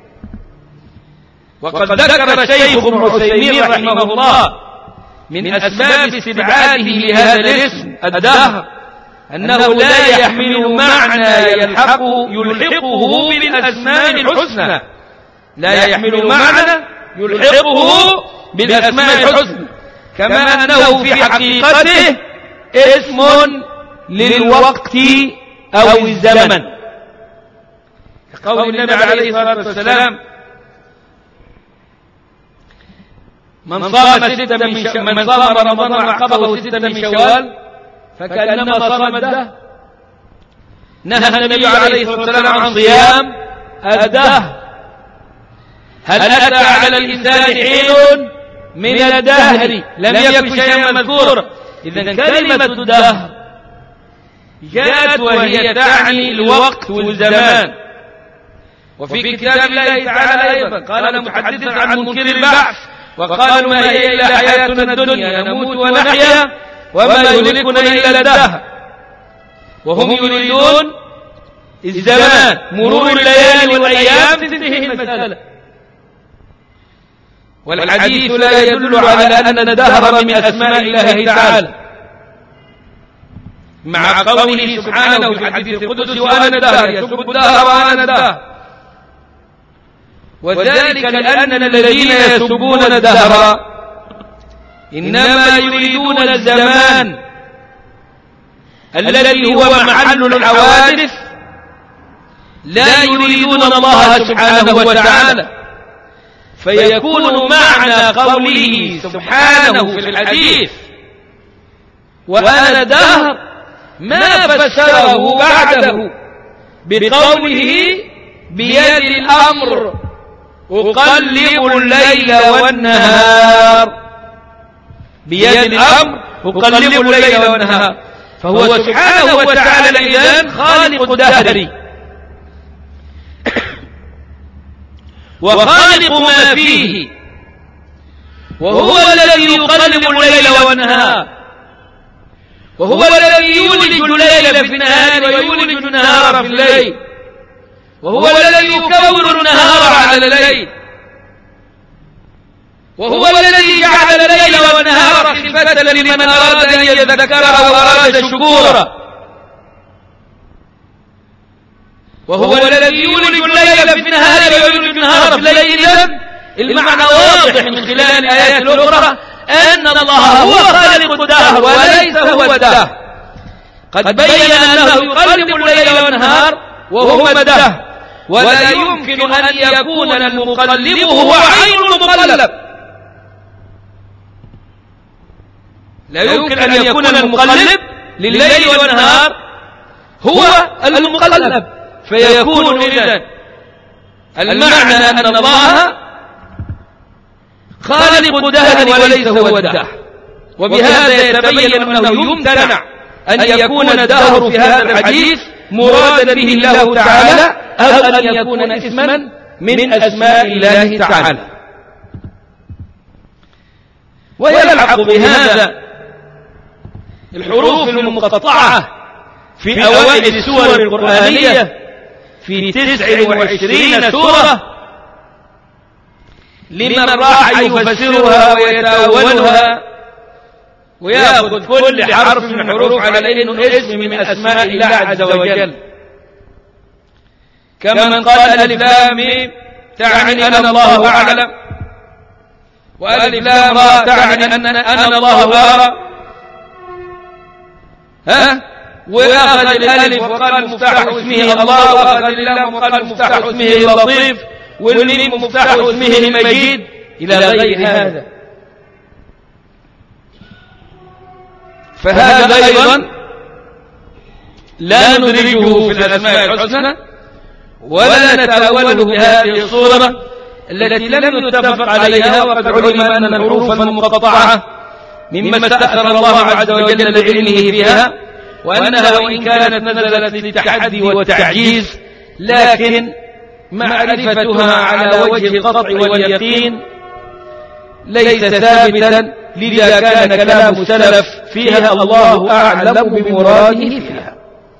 وقد ذكر الشيخ ابن عثيمين رحمه الله من أسباب استبعاده لهذا الاسم الدهر أنه لا يحمل معنى يلحقه بالأسماء الحسنى، لا يحمل معنى يلحقه بالأسماء الحسنى، كما أنه في حقيقته اسم للوقت أو الزمن، كقول النبي عليه الصلاة والسلام: من صام رمضان وعقبه 6 من شوال فكأنما صام الدهر. نهى النبي عليه الصلاة والسلام عن صيام الدهر. هل أتى على الإنسان حين من الدهر لم يكن شيئا مذكورا؟ إذن كلمة الدهر جاءت وهي تعني الوقت والزمان. وفي كتاب الله تعالى أيضا قال محدثا عن منكر البعث: وقالوا ما هي إلا حياتنا الدنيا نموت ونحيا وما يهلكنا إلا الدهر، وهم يريدون الزمان، مرور الليالي والأيام تنتهي المسألة. والحديث لا يدل على أن الدهر من أسماء الله تعالى، مع قوله سبحانه في الحديث القدسي: وأنا الدهر، يسب الدهر وأنا الدهر. وذلك لأن الذين يسبون الدهر إنما يريدون الزمان الذي هو محل الحوادث، لا يريدون الله سبحانه وتعالى. فيكون معنى قوله سبحانه في الحديث وأنا الدهر ما فسره بعده بقوله بيد الأمر أقلب الليل والنهار، بيد الأمر أقلب الليل والنهار. فهو سبحانه وتعالى إذن خالق الدهر وخالق ما فيه، وهو الذي يقلب الليل والنهار، وهو الذي يولج الليل في النهار ويولج النهار في الليل، وهو الذي يكور النهار على الليل، وهو الذي جعل الليل والنهار خلفة لمن أراد أن يذكر أو أراد شكورا، وهو الذي يولج الليل في النهار ويولج النهار في الليل. المعنى واضح من خلال الآيات الأخرى أن الله هو خالق الدهر وليس هو الدهر. قد بين أنه يقلب الليل والنهار وهو الدهر، ولا يمكن أن يكون المقلب هو عين المقلب، لا يمكن أن يكون المقلب لليل والنهار هو المقلب. فيكون إذن المعنى أن الله خالق الدهر وليس هو الدهر. وبهذا يتبين أنه يمتنع أن يكون الدهر في هذا الحديث مرادا به الله تعالى، أو أن يكون اسما من أسماء الله تعالى. ويلحق بهذا الحروف المقطعة في أوائل السور القرآنية في 29 سورة، لمن راح يفسرها ويتأولها ويأخذ كل حرف من حروف على أنه اسم من أسماء الله عز وجل. كما من قال ألف لام ميم تعني أن الله أعلم، وألف لام راء تعني أن الله أرى، وأخذ الألف وقال مفتاح اسمه الله، وأخذ اللام وقال مفتاح اسمه اللطيف، والميم مفتاح اسمه المجيد، إلى غير هذا. فهذا أيضا لا ندرجه في الأسماء الحسنى ولا نتأوله بهذه الصورة التي لم يتفق عليها. وقد علم أن الحروف المقطعة مما استأثر الله عز وجل بعلمه بها، وأنها وإن كانت نزلت للتحدي والتعجيز لكن معرفتها على وجه القطع واليقين ليس ثابتا، لذا كان كلام السلف فيها الله أعلم بمراده فيها.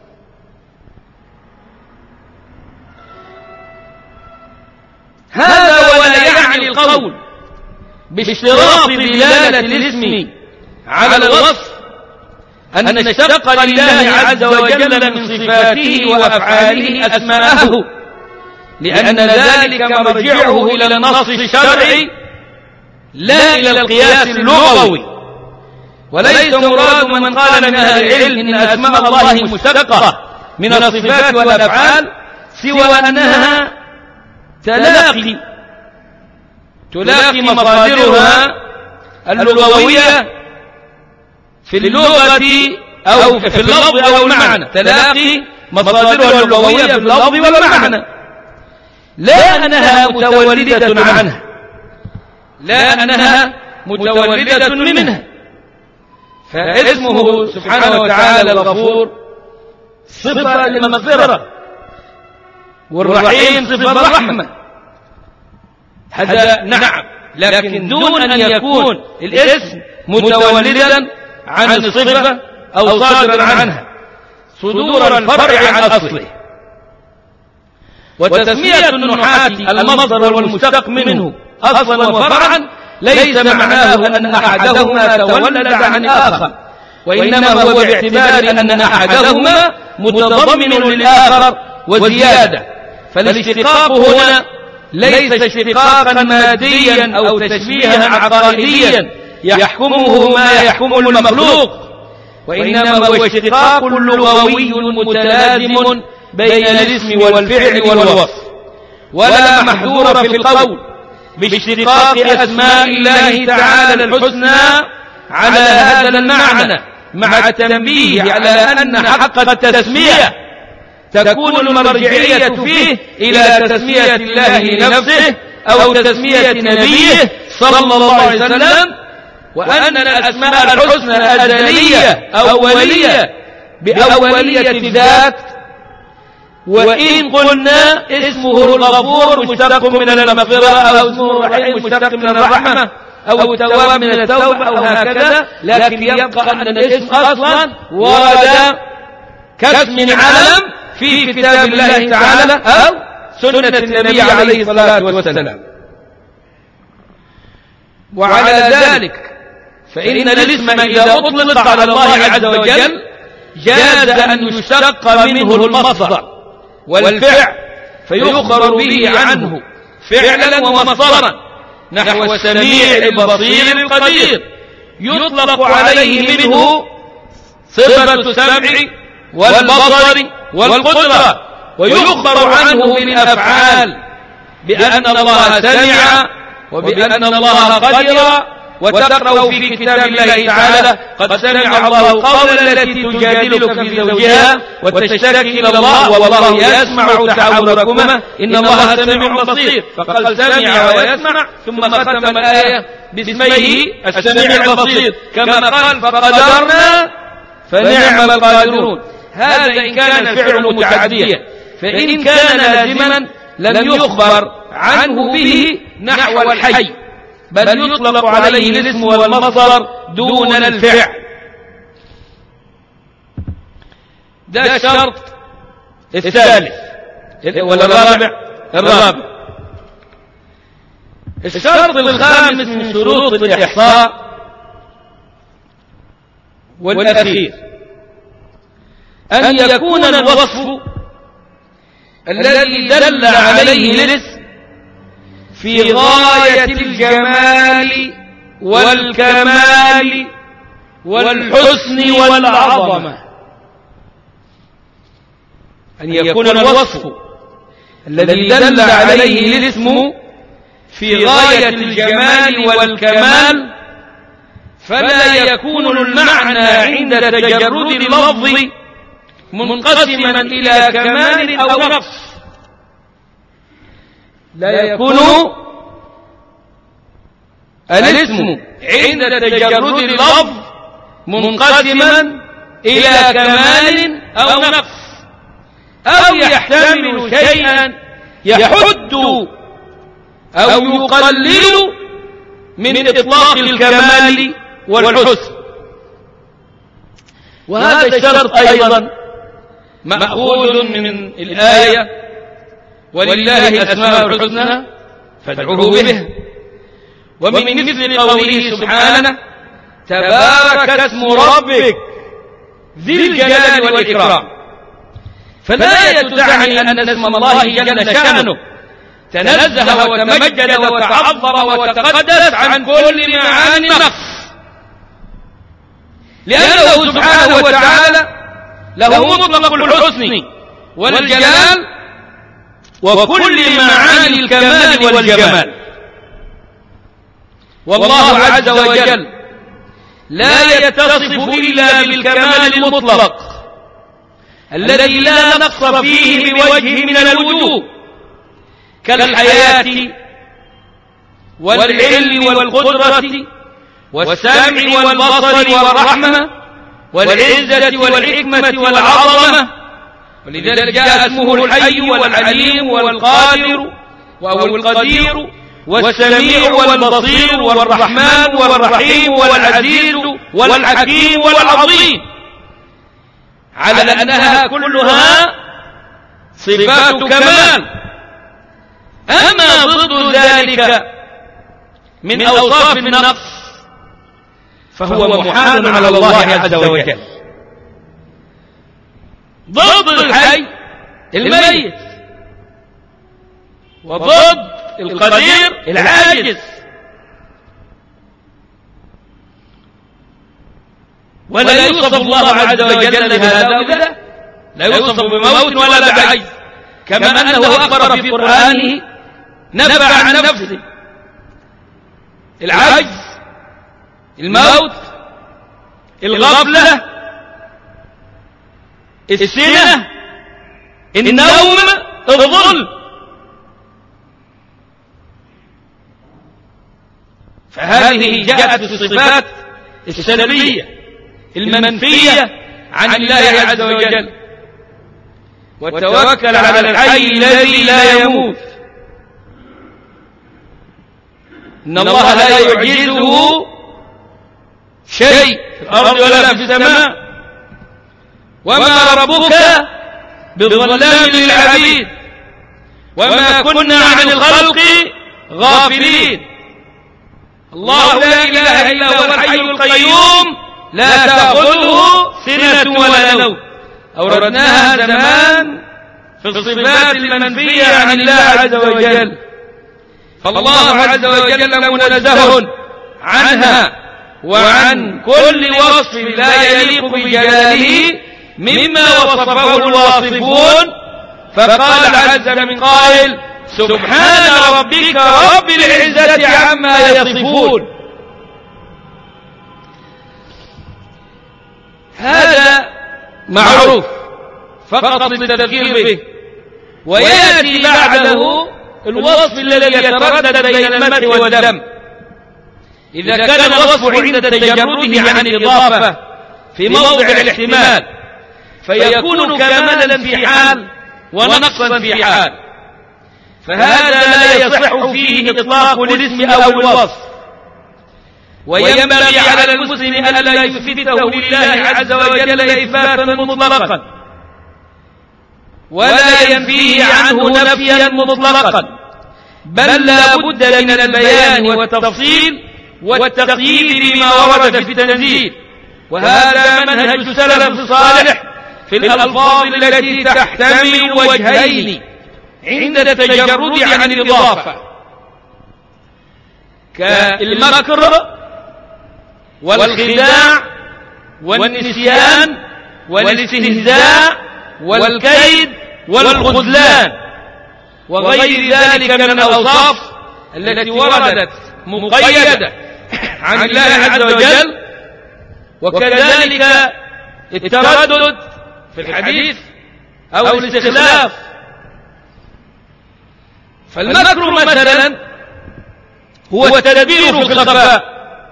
هذا ولا يعني القول باشتراط دلالة الاسم على الوصف أن نشتق لله عز وجل من صفاته وأفعاله أسماءه، لأن ذلك مرجعه إلى النص الشرعي لا إلى القياس اللغوي. وليس مراد من قال من أهل العلم إن أسماء الله مشتقة من الصفات والأفعال سوى أنها تلاقي مصادرها اللغوية في اللغة أو في اللفظ أو المعنى، تلاقي مصادرها اللغوية في اللفظ والمعنى، لا أنها متولدة عنها، لا أنها متولدة منها. فاسمه سبحانه وتعالى الغفور صفة للمغفرة، والرحيم صفة الرحمة، هذا نعم، لكن دون أن يكون الاسم متولدا عن الصفة أو صادرا عنها، صدور الفرع عن أصله. وتسمية النحاة المصدر والمشتق منه أصلا وفرعا ليس معناه أن أحدهما تولد عن آخر، وإنما هو باعتبار أن أحدهما متضمن للآخر وزيادة. فالاشتقاق هنا ليس اشتقاقا ماديا أو تشبيها عقائديا يحكمه ما يحكم المخلوق، وإنما هو اشتقاق لغوي متلازم بين الاسم والفعل والوصف. ولا محذور في القول باشتقاق أسماء الله تعالى الحسنى على هذا المعنى، مع التنبيه على أن حق التسمية تكون المرجعية فيه إلى تسمية الله لنفسه أو تسمية نبيه صلى الله عليه وسلم، وأن الأسماء الحسنى أزلية أولية بأولية الذات. وإن قلنا اسمه الغفور مشتق من المغفرة، أو اسمه الرحيم مشتق من الرحمة، أو التواب من التوبة، أو هكذا، لكن يبقى أن الاسم أصلا ورد كاسم علم في كتاب الله تعالى أو سنة النبي عليه الصلاة والسلام. وعلى ذلك فإن الاسم إذا أطلق على الله عز وجل جاز أن يشتق منه المصدر والفعل فيخبر به عنه فعلا ومصدرا، نحو السميع البصير القدير يطلق عليه منه صفة السمع والبصر والقدرة، ويخبر عنه بالأفعال بأن الله سمع وبأن الله قدر. وتقرأ في كتاب الله تعالى: قد سمع الله قول التي تجادلك في زوجها وتشتكي إلى الله والله يسمع تحاوركما إن الله سميع بصير. فقد سمع ويسمع، ثم ختم الآية باسميه السميع البصير، كما قال: فقدرنا فنعم القادرون. هذا إن كان الفعل متعديا، فإن كان لازما لم يخبر عنه به نحو الحي، بل يطلق عليه الاسم والمصدر دون الفعل. ده الشرط الثالث ولا الرابع. الشرط الخامس من شروط الإحصاء والأخير أن يكون الوصف الذي دل عليه الاسم في غاية الجمال والكمال والحسن والعظمة. أن يكون الوصف الذي دل عليه الاسم في غاية الجمال والكمال، فلا يكون المعنى عند تجرد اللفظ منقسما إلى كمال أو نقص. لا يكون الاسم عند تجرد اللفظ منقسما إلى كمال أو نقص، أو يحتمل شيئا يحد أو يقلل من إطلاق الكمال والحسن. وهذا الشرط أيضا مأخوذ من الآية: ولله الأسماء الحسنى فادعوه به. ومن مثل قوله سبحانه: تبارك اسم ربك ذي الجلال والإكرام. فالآية تعني أن اسم الله جل شأنه تنزه وتمجد وتعظم وتقدس عن كل معاني النقص، لأنه سبحانه وتعالى له مطلق الحسن والجلال وكل معاني الكمال والجمال. والله عز وجل لا يتصف إلا بالكمال المطلق الذي لا نقص فيه بوجه من الوجوه، كالحياة والعلم والقدرة والسمع والبصر والرحمة والعزة والحكمة والعظمة. ولذلك جاء اسمه الحي والعليم والقادر أو القدير والسميع والبصير والرحمن والرحيم والعزيز والحكيم والعظيم، على أنها كلها صفات كمال أما ضد ذلك من أوصاف النقص فهو محال على الله عز وجل. ضد الحي الميت، وضد القدير العاجز، ولا يوصف الله عز وجل بهذا وذا، لا يوصف بموت ولا بعجز، كما أنه أخبر في قرآنه نبأ عن نفسه العجز، الموت، الغفلة، السنة، النوم، الظلم. فهذه جاءت الصفات السلبية المنفية عن الله عز وجل. وتوكل على الحي الذي لا يموت، إن الله لا يعجزه شيء في الأرض ولا في السماء، وما ربك بظلام للعبيد، وما كنا عن الخلق غافلين. الله لا إله إلا هو الحي القيوم لا تأخذه سنة ولا نوم. أوردناها زمان في الصفات المنفية عن الله عز وجل، فالله عز وجل منزه عنها وعن كل وصف لا يليق بجلاله مما وصفه الواصفون. فقال عز من قائل: سبحان ربك رب العزة عما يصفون. هذا معروف فقط للتذكير به. ويأتي بعده الوصف الذي يتردد بين المدح والذم. إذا كان الوصف عند تجرده عن الإضافة في موضع الاحتمال فيكون كمالا في حال ونقصا في حال، فهذا لا يصح فيه إطلاق الاسم أو الوصف. وينبغي على المسلم ألا يثبته لله عز وجل إثباتا مطلقا ولا ينفيه عنه نفيا مطلقا، بل لا بد من البيان والتفصيل والتقييد بما ورد في التنزيل. وهذا منهج السلف الصالح في الألفاظ التي تحتمل وجهين عند التجرد عن الإضافة، كالمكر والخداع والنسيان والاستهزاء والكيد والخذلان وغير ذلك من الأوصاف التي وردت مقيدة عن الله عز وجل. وكذلك التردد في الحديث أو الاستخلاف. فالمكر مثلا هو التدبير في الخفاء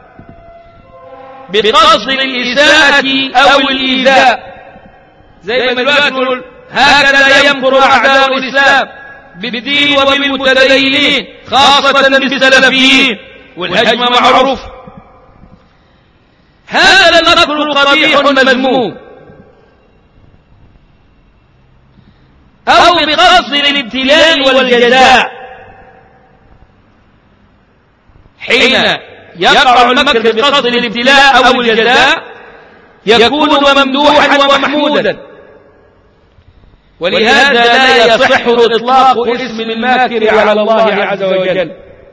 بقصد الإساءة أو الإيذاء، زي ما نقول هكذا يمكر أعداء الإسلام بالدين وبالمتدينين خاصة بالسلفيين، والهجم معروف. هذا المكر قبيح مذموم. أو بقصد الابتلاء والجزاء، حين يقع المكر بقصد الابتلاء أو الجزاء يكون ممدوحا ومحمودا. ولهذا لا يصح إطلاق اسم الماكر على الله عز وجل،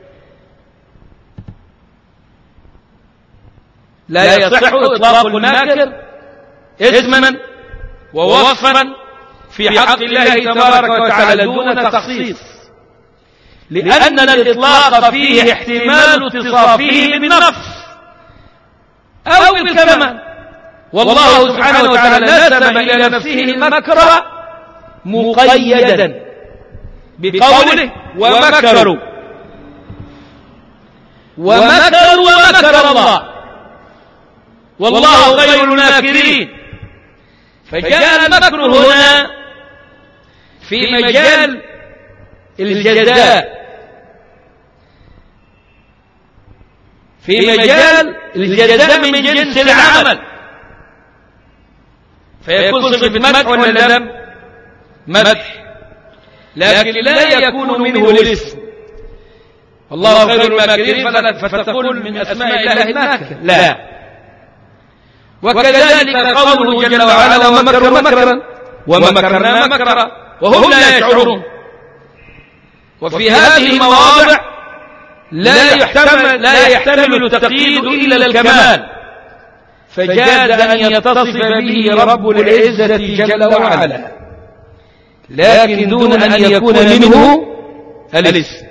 لا يصح إطلاق الماكر اسما ووصفا في حق الله تبارك وتعالى دون تخصيص، لأن الإطلاق فيه احتمال اتصافه بالنقص أو بالكمال. والله سبحانه وتعالى نسب إلى نفسه المكر مقيدا بقوله ومكروا ومكر الله والله خير الماكرين. فجاء المكر هنا في مجال الجزاء، في مجال الجزاء من جنس العمل، فيكون صفة مدح ولا ذم؟ مدح. لكن لا يكون منه الاسم. الله خير الماكرين فتقول من أسماء الله الماكر، لا. وكذلك قوله جل وعلا ومكروا مكرا ومكرنا مكرا وهم لا يشعرون. وفي هذه المواضع لا يحتمل التقييد إلا الكمال، فجاز أن يتصف به رب العزة جل وعلا، لكن دون أن يكون منه الاسم.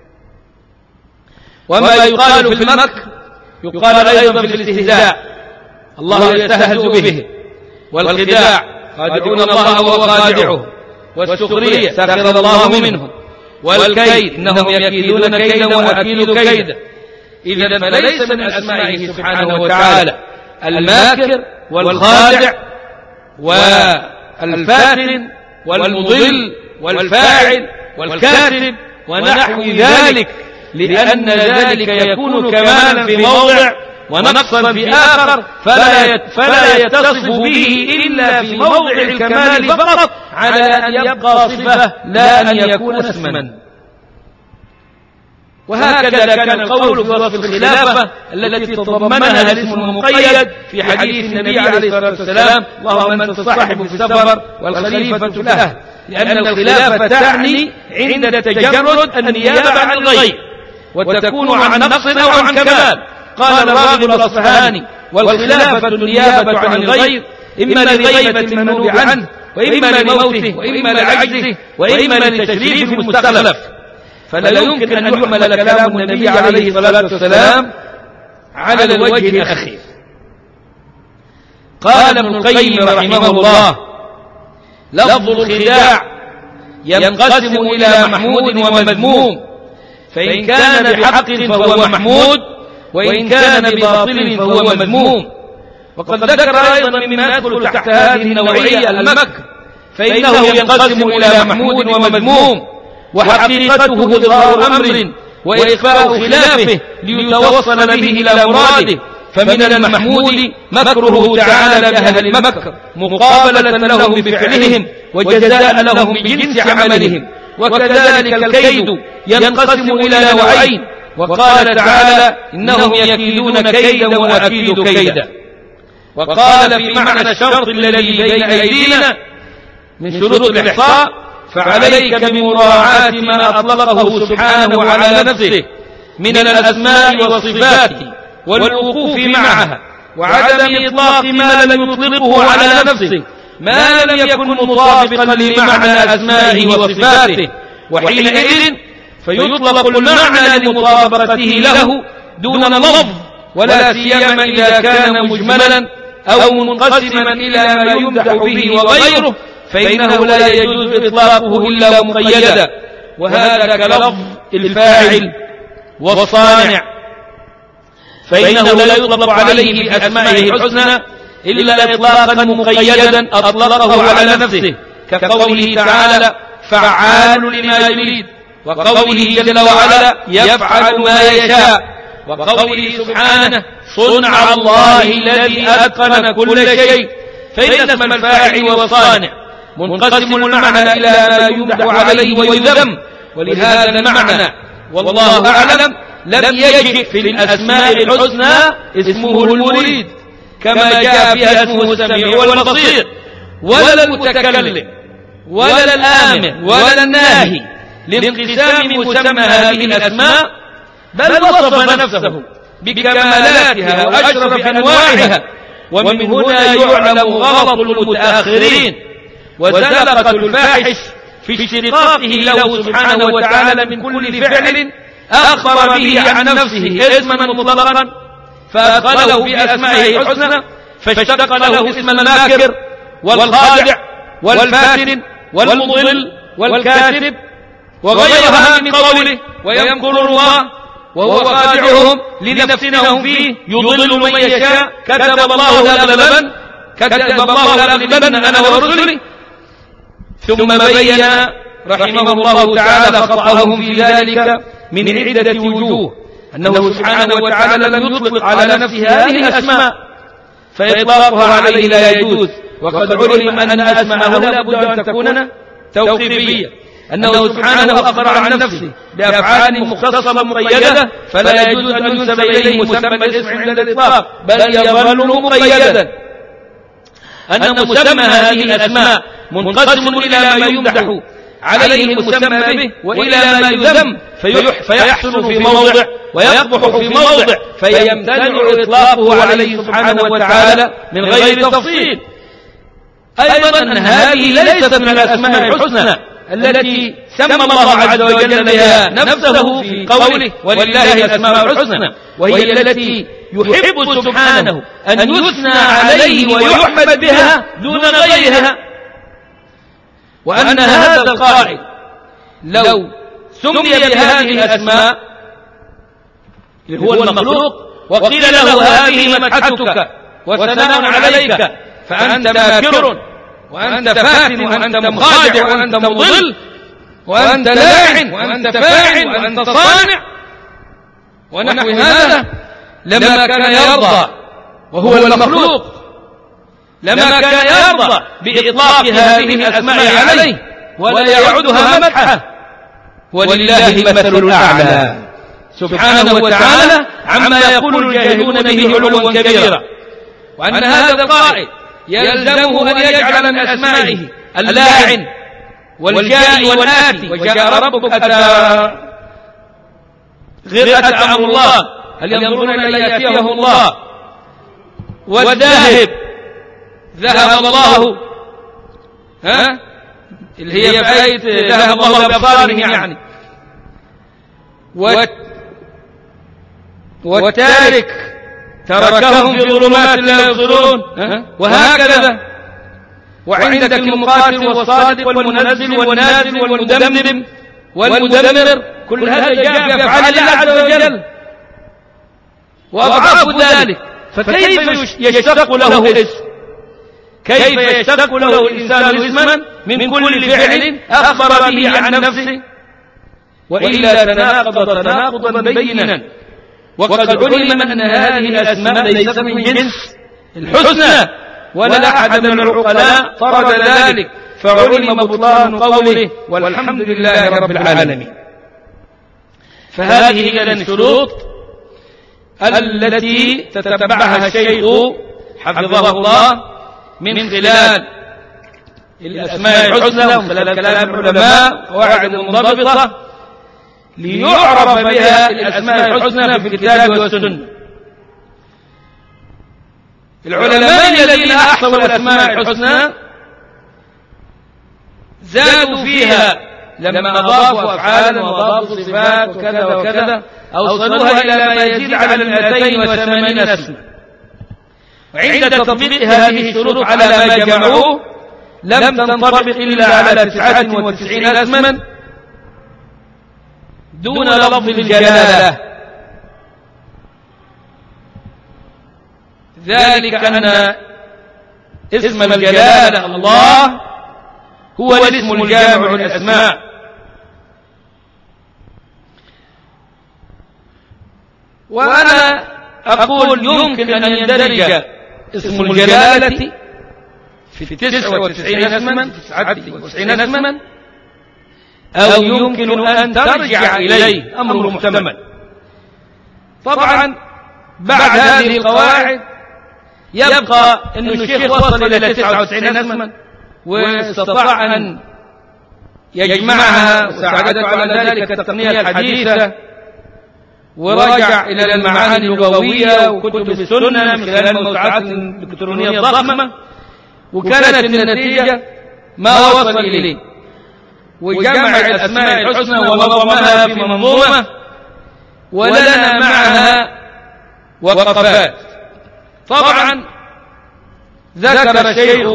وما يقال في المكر يقال أيضا في الاستهزاء، الله يستهزئ به، والخداع خادعون الله وهو خادعه، والسخرية سخر الله منهم، والكيد إنهم يكيدون كيدا وأكيد كيدا. إذن فليس من أسمائه سبحانه وتعالى الماكر والخادع والفاتن والمضل والفاعل والكاتب ونحو ذلك، لأن ذلك يكون كمالا في موضع ونقصا في آخر، فلا يتصف به إلا في موضع الكمال فقط، على أن يبقى صفة لا أن يكون اسما. وهكذا كان القول في وصف الخلافة التي تضمنها الاسم المقيد في حديث النبي عليه الصلاة والسلام: اللهم من تصاحب في السفر والخليفة له، لأن الخلافة تعني عند تجرد النيابة عن الغير، وتكون عن نقص أو عن كمال. قال الراغب الأصفهاني: والخلافة النيابة عن الغير، إما لغيبة من نوب عنه، وإما لموته، وإما لعجزه، وإما لتشريف المستخلف. فلا يمكن أن يحمل كلام النبي عليه الصلاة والسلام على الوجه الأخير. قال ابن القيم رحمه الله: لفظ الخداع ينقسم إلى محمود ومذموم، فإن كان بحق فهو محمود، وإن كان بباطل فهو مذموم. وقد ذكر أيضا مما يدخل تحت هذه النوعية المكر، فإنه ينقسم إلى محمود ومذموم، وحقيقته إظهار أمر وإخفاء خلافه ليتوصل به إلى مراده. فمن المحمود مكره تعالى بأهل المكر مقابلة لهم بفعلهم وجزاء لهم بجنس عملهم. وكذلك الكيد ينقسم إلى نوعين، وقال تعالى: إنهم يكيدون كيدا وأكيد كيدا. وقال في معنى الشرط الذي بين أيدينا من شروط الإحصاء: فعليك بمراعاة ما أطلقه سبحانه على نفسه من الأسماء والصفات والوقوف معها، وعدم إطلاق ما لم يطلقه على نفسه ما لم يكن مطابقا لمعنى أسمائه وصفاته، وحينئذ فيطلق المعنى لمطابقته له دون اللفظ، ولا سيما إذا كان مجملا أو منقسما إلى ما يمدح به وغيره، فإنه لا يجوز إطلاقه إلا مقيدا. وهذا كلفظ الفاعل والصانع، فإنه لا يطلق عليه في أسمائه الحسنى إلا إطلاقا مقيدا أطلقه على نفسه، كقوله تعالى: فعال لما يريد، وقوله جل وعلا: يفعل ما يشاء، وقوله سبحانه: صنع الله الذي أتقن كل شيء. فإن اسم الفاعل والصانع منقسم المعنى إلى ما يمدح عليه ويذم، ولهذا المعنى والله أعلم لم يجئ في الأسماء الحسنى اسمه المريد كما جاء فيها اسمه السميع والبصير، ولا المتكلم ولا الآمر ولا الناهي لانقسام مسمى هذه الأسماء، بل وصف نفسه بكمالاتها وأشرف أنواعها. ومن هنا يعلم غلط المتأخرين وزلقة الفاحش في اشتقاقه له سبحانه وتعالى من كل فعل أخبر به عن نفسه اسما مطلقا فأدخله بأسمائه الحسنى، فاشتق له اسم الماكر والخادع والفاتن والمضل والكاتب وغيرها من قوله: ويمكر الله وهو خادعهم لنفتنهم فيه يضل من يشاء كتب الله لأغلبن أنا ورسلي. ثم بين رحمه الله تعالى خطأهم في ذلك من عدة وجوه، أنه سبحانه وتعالى لم يطلق على نفسه هذه الأسماء، فإطلاقها عليه لا يجوز. وقد علم أن أسماءه لا بد أن تكون توقيفية، أنه سبحانه أخبر عن نفسه بأفعال مختصة مقيدة فلا يجوز أن ينسب إليه مسمى الاسم عند الإطلاق، بل يظل مقيدا. أن مسمى هذه الأسماء منقسم إلى ما يمدح عليه المسمى به وإلى ما يذم فيحسن في موضع ويقبح في موضع، فيمتنع إطلاقه عليه سبحانه وتعالى من غير تفصيل. أيضا أن هذه ليست من الأسماء الحسنى التي سمى الله عز وجل بها نفسه في قوله ولله الأسماء الحسنى، وهي التي يحب سبحانه أن يثنى عليه ويحمد بها دون غيرها. وأن هذا القائل لو سمي بهذه الأسماء هو المخلوق وقيل له هذه مدحتك وثناء عليك فأنت ماكر وأنت فاتن وأنت مخادع وأنت مضل وأنت لاعن وأنت فاعل وأنت صانع ونحو هذا، لما كان يرضى وهو المخلوق لما كان يرضى بإطلاق هذه الأسماء عليه ولا يعدها مدحه. ولله المثل الأعلى سبحانه وتعالى عما يقول الجاهلون به علوا كبيرا. وأن هذا القائل يلزمه أن يجعل من أسمائه اللاعن والجائي والآتي، وجاء ربك أتى غير أتى أمر الله هل ينظرون إلى يأتيه الله، والذاهب ذهب الله اللي هي بآية ذهب الله بأبصارهم يعني، والتارك تركهم في ظلمات لا يبصرون، وهكذا. وعندك المقاتل والصادق والمنزل والنازل والمدمر كل هذا جاء بأفعال الله عز وجل وأضعاف ذلك. فكيف يشتق له اسم؟ كيف يشتق له الإنسان اسما من كل فعل أخبر به عن نفسه؟ وإلا تناقض تناقضا بينا. وقد علم أن هذه الأسماء ليست من جنس الحسنى، ولا أحد من العقلاء فرض ذلك، فعلم بطلان قوله والحمد لله رب العالمين. فهذه هي الشروط التي تتبعها الشيخ حفظه الله من خلال الأسماء الحسنى ومن خلال كلام العلماء قواعد منضبطة ليعرف بها الأسماء الحسنى في الكتاب والسنة. العلماء الذين أحصوا الأسماء الحسنى زادوا فيها لما أضافوا أفعالا وأضافوا صفات وكذا وكذا، أوصلوها إلى ما يزيد على 280 اسما. وعند تطبيق هذه الشروط على ما جمعوه لم تنطبق إلا على 99 اسما دون لفظ الجلالة، ذلك أن اسم الجلالة الله هو الاسم الجامع للأسماء. وأنا أقول يمكن أن يندرج اسم الجلالة في 99 اسما أو يمكن أن ترجع إليه، أمر محتمل. طبعا بعد هذه القواعد يبقى أن الشيخ وصل إلى 99 اسما واستطاع أن يجمعها، وساعدته على ذلك التقنية الحديثة، وراجع إلى المعاني اللغوية وكتب السنة من خلال الموسوعات الإلكترونية الضخمة، وكانت النتيجة ما وصل إليه، وجمع الأسماء الحسنى ونظمها في منظومة ولنا معها وقفات. طبعا ذكر الشيخ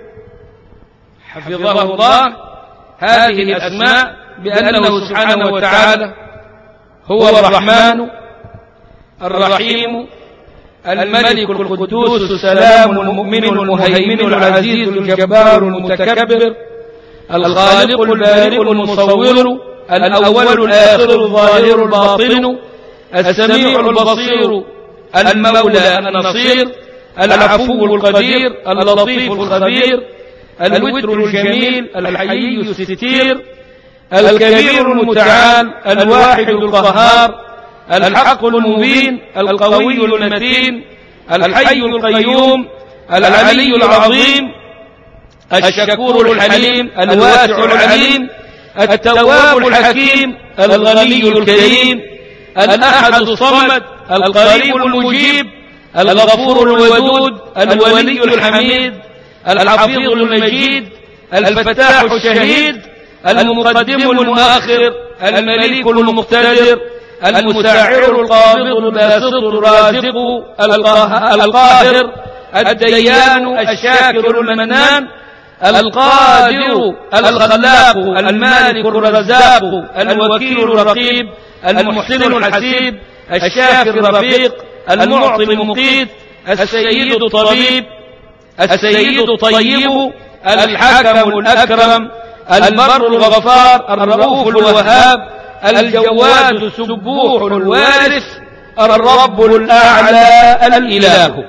حفظه الله هذه الأسماء بأنه سبحانه وتعالى هو الرحمن الرحيم الملك القدوس السلام المؤمن المهيمن العزيز الجبار المتكبر الخالق البارئ المصور الأول الآخر الظاهر الباطن السميع البصير المولى النصير العفو القدير اللطيف الخبير الوتر الجميل الحيي الستير الكبير المتعال الواحد القهار الحق المبين القوي المتين الحي القيوم العلي العظيم الشكور الحليم الواسع العليم التواب الحكيم الغني الكريم الأحد الصمد القريب المجيب الغفور الودود الولي الحميد الحفيظ المجيد الفتاح الشهيد المقدم المؤخر المليك المقتدر المساعر القابض الباسط الرازق القاهر الديان الشاكر المنان القادر الخلاق المالك الرزاق الوكيل الرقيب المحسن الحسيب الشافي الرفيق المعطي المقيت السيد الطبيب السيد الطيب الحكم الأكرم البر الغفار الرؤوف الوهاب الجواد السبوح الوارث الرب الأعلى الإله.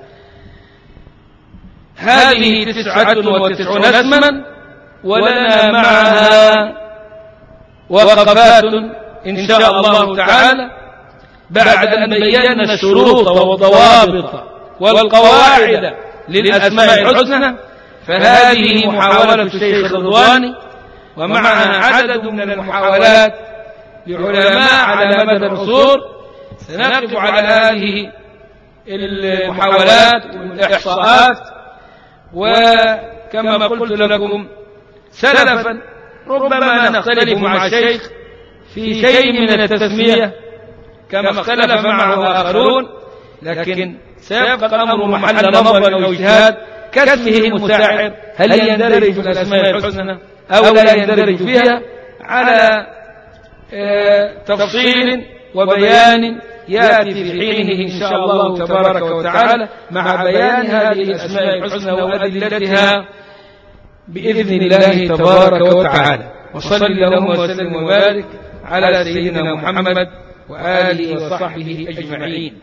هذه 99 اسما ولنا معها وقفات إن شاء الله تعالى بعد أن بينا الشروط والضوابط والقواعد للأسماء الحسنى. فهذه محاولة الشيخ الرضواني ومعها عدد من المحاولات لعلماء على مدى العصور. سنقف على هذه المحاولات والإحصاءات، وكما قلت لكم سلفا ربما نختلف مع الشيخ في شيء من التسمية كما اختلف معه آخرون، لكن سيبقى الأمر محل نظر أو اجتهاد كاسمه المساعر، هل يندرج في الأسماء الحسنى أو لا يندرج فيها، على تفصيل وبيان يأتي في حينه إن شاء الله تبارك وتعالى مع بيان هذه الأسماء الحسنى وأدلتها بإذن الله تبارك وتعالى. وصل اللهم وسلم وبارك على سيدنا محمد وآله وصحبه أجمعين.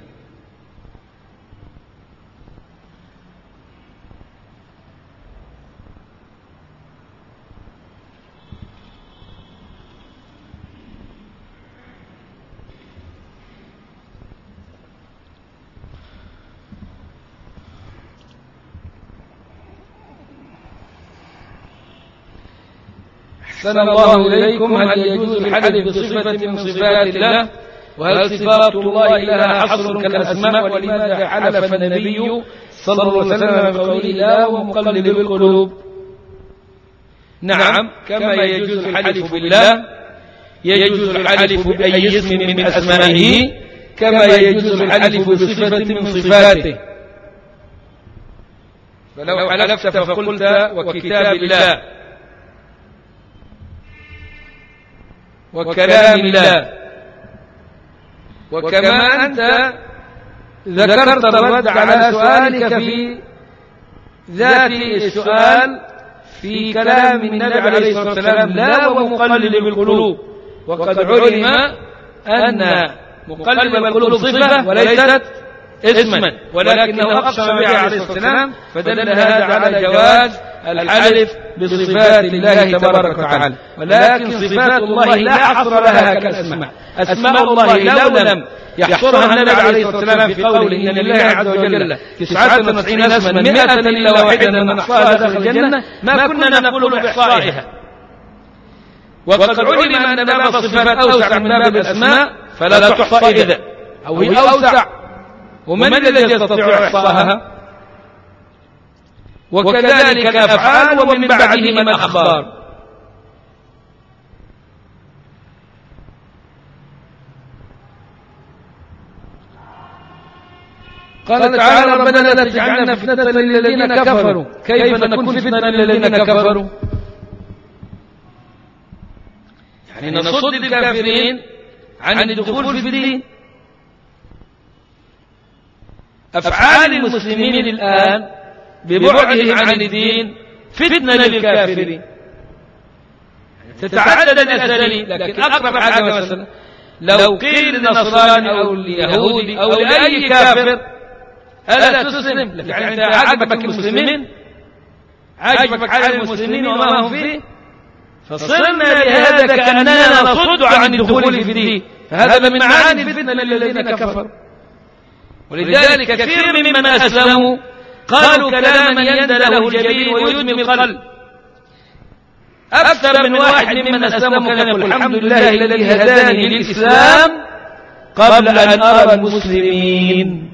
أحسن الله إليكم. هل يجوز الحلف بصفة من صفات الله؟ وهل صفات الله لها حصر كالأسماء؟ ولماذا حلف النبي صلى الله عليه وسلم بقوله لا ومقلب القلوب؟ نعم، كما يجوز الحلف بالله يجوز الحلف بأي اسم من أسمائه، كما يجوز الحلف بصفة من صفاته. فلو حلفت فقلت وكتاب الله وكلام الله، وكما أنت ذكرت الرد على سؤالك في ذات السؤال في كلام النبي عليه الصلاة والسلام لا ومقلب القلوب، وقد علم أن مقلب القلوب صفة وليست اسما، ولكنه أقسم بها عليه الصلاة والسلام، فدل هذا على جواز الحلف بصفات الله تبارك وتعالى. ولكن صفات الله لا حصر لها كالأسماء. أسماء الله لو لم يحصرها النبي عليه الصلاة والسلام في قوله إن لله عز وجل 99 اسما 100 إلا واحدا من أحصاها دخل الجنة، ما كنا نقول بإحصائها. وقد علم أن باب الصفات أوسع من باب الأسماء فلا تحصى إذا، أو هي أوسع، ومن الذي يستطيع إحصاءها؟ وكذلك الأفعال ومن بعدهم الأخبار. قال تعالى ربنا لا تجعلنا فتنة للذين كفروا. كيف نكون فتنة للذين كفروا؟ يعني نصد الكافرين عن الدخول في الدين. أفعال المسلمين الآن ببعدهم عن الدين فتنة للكافرين، تتعدد الأساليب، لكن أقرب حاجة مثلا لو قيل للنصراني أو اليهودي أو لأي كافر ألا تسلم، يعني أنت عجبك المسلمين، عجبك على المسلمين وما هم فيه، فصرنا لهذا كأننا نصد عن الدخول في الدين، فهذا من معاني الفتنة للذين كفروا. ولذلك كثير ممن أسلموا قالوا كلاما يندى له الجبين ويدمي القلب. أكثر من واحد ممن أسلموا كان يقول الحمد لله الذي هداني للإسلام قبل أن أرى المسلمين.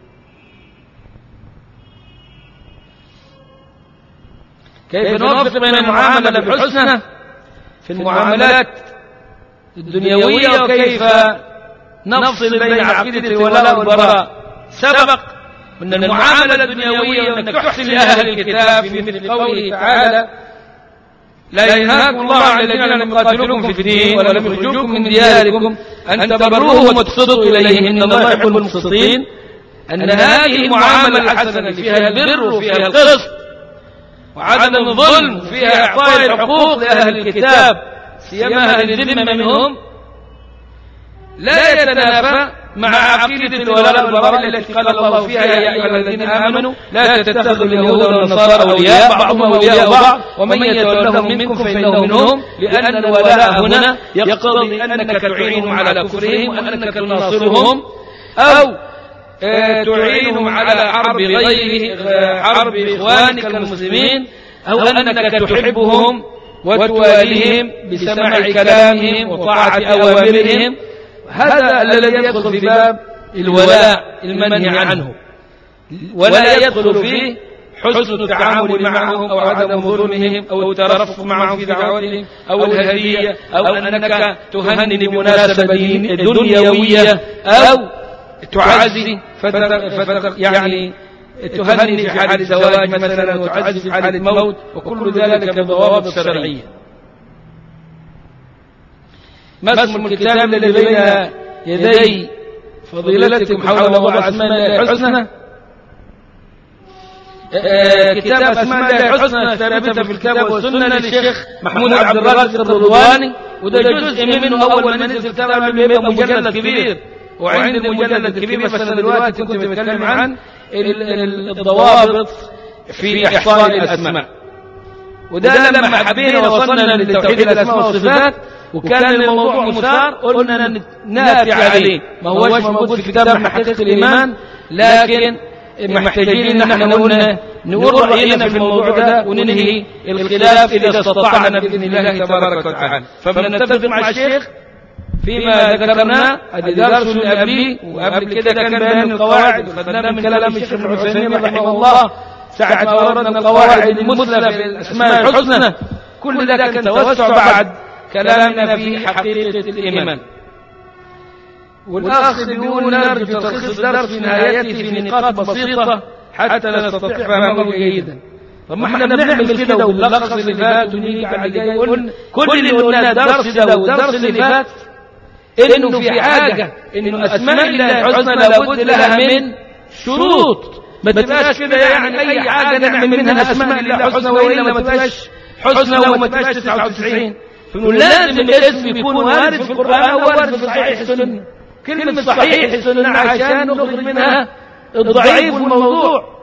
كيف نوفق بين المعاملة بالحسنى في المعاملات الدنيوية، وكيف نفصل بين عقيدة الولاء والبراء؟ سبق أن المعاملة الدنيوية أنك تحسن لأهل الكتاب في مثل قوله تعالى: لا ينهاكم الله عن الذين لم يقاتلوكم في الدين ولم يخرجوكم من دياركم أن تبروهم وتقسطوا إليهم إن الله يحب المقسطين. أن هذه المعاملة الحسنة فيها البر وفيها القسط وعدم الظلم، فيها إعطاء الحقوق لأهل الكتاب سيما أهل الذمة منهم، لا يتنافى مع عقيدة الولاء والبراء التي قال الله فيها: يا أيها الذين آمنوا لا تتخذوا اليهود والنصارى أولياء بعضهم أولياء بعض ومن يتولهم منكم فإنه منهم، لأن الولاء هنا يقتضي أنك تعينهم على كفرهم وأنك تناصرهم أو تعينهم على حرب إخوانك المسلمين، أو أنك تحبهم وتواليهم بسماع كلامهم وطاعة أوامرهم. هذا الذي يدخل في باب الولاء المنهي عنه، ولا يدخل فيه حسن التعامل معهم أو عدم ظلمهم أو الترفق معهم في دعوتهم أو الهدية أو أنك تهني بمناسبة دنيوية أو تعزي يعني تهني في حال الزواج مثلا وتعزي في حال الموت، وكل ذلك بضوابط شرعية. ما اسم الكتاب الذي بين يدي فضيلتكم حول موضوع أسماء الله الحسنى؟ كتاب أسماء الله الحسنى الثابتة في الكتاب والسنة للشيخ محمود عبد الرازق الرضواني، وده جزء منه أول ما نزل كتاب بيبقى مجلد كبير، وعند المجلد الكبير بس أنا دلوقتي كنت بتكلم عن الضوابط في إحصاء الأسماء. وده لما حبينا وصلنا لتوحيد الأسماء والصفات وكان الموضوع مثار قلنا نأتي عليه، ما هوش موجود في كتاب حقيقة الإيمان، لكن محتاجين ان احنا نقول رأينا في الموضوع ده وننهي الخلاف إذا استطعنا بإذن الله تبارك وتعالى. فبنتفق مع الشيخ فيما ذكرنا. ادي درس اللي قبليه وقبل كده كان بيان القواعد وخدناه من كلام الشيخ ابن عثيمين رحمه الله ساعة ما وردنا القواعد المثلى في الأسماء الحسنى. كل ده كان توسع بعد كلامنا في حقيقة الإيمان. والأخ بيقول نرجو تلخيص الدرس في نهايته في نقاط بسيطة حتى نستطيع فهمه جيدا. طب ما احنا بنعمل كده ونلخص اللي فات ونيجي بعد جاي يقول كل اللي قلناه الدرس ده والدرس اللي فات انه في حاجة انه اسماء الله الحسنى لابد لها من شروط، ما تبقاش كده يعني اي حاجة نعمل منها اسماء الله حسنى والا ما تبقاش حسنى وما تبقاش 99. لازم الاسم يكون وارد في القرآن او وارد في صحيح السنة. كلمة صحيح السنة عشان نخرج منها الضعيف والموضوع.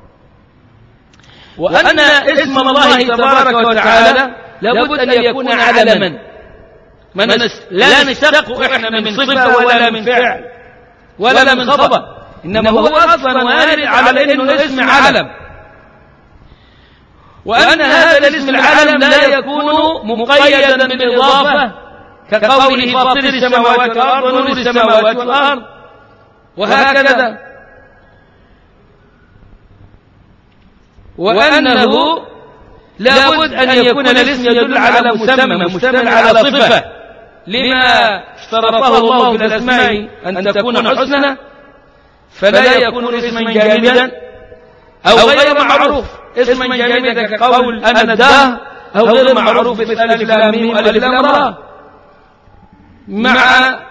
وأن اسم الله تبارك وتعالى لابد أن يكون علما، لا نشتق إحنا من صفة ولا من فعل ولا من خبر، إنما هو أصلا وارد على أنه اسم علم. وأن هذا الاسم العلم لا يكون مقيدا بالإضافة كقوله فاطر السماوات والأرض ونور السماوات والأرض وهكذا. وأنه لابد أن يكون الاسم يدل على مسمى مشتمل على صفة لما اشترطه الله في الأسماء أن تكون حسنى، فلا يكون اسما جامدا أو غير معروف. اسما جامدا كقول أنا الدهر أو غير معروف مثل ألف لام ميم ألف لام را، مع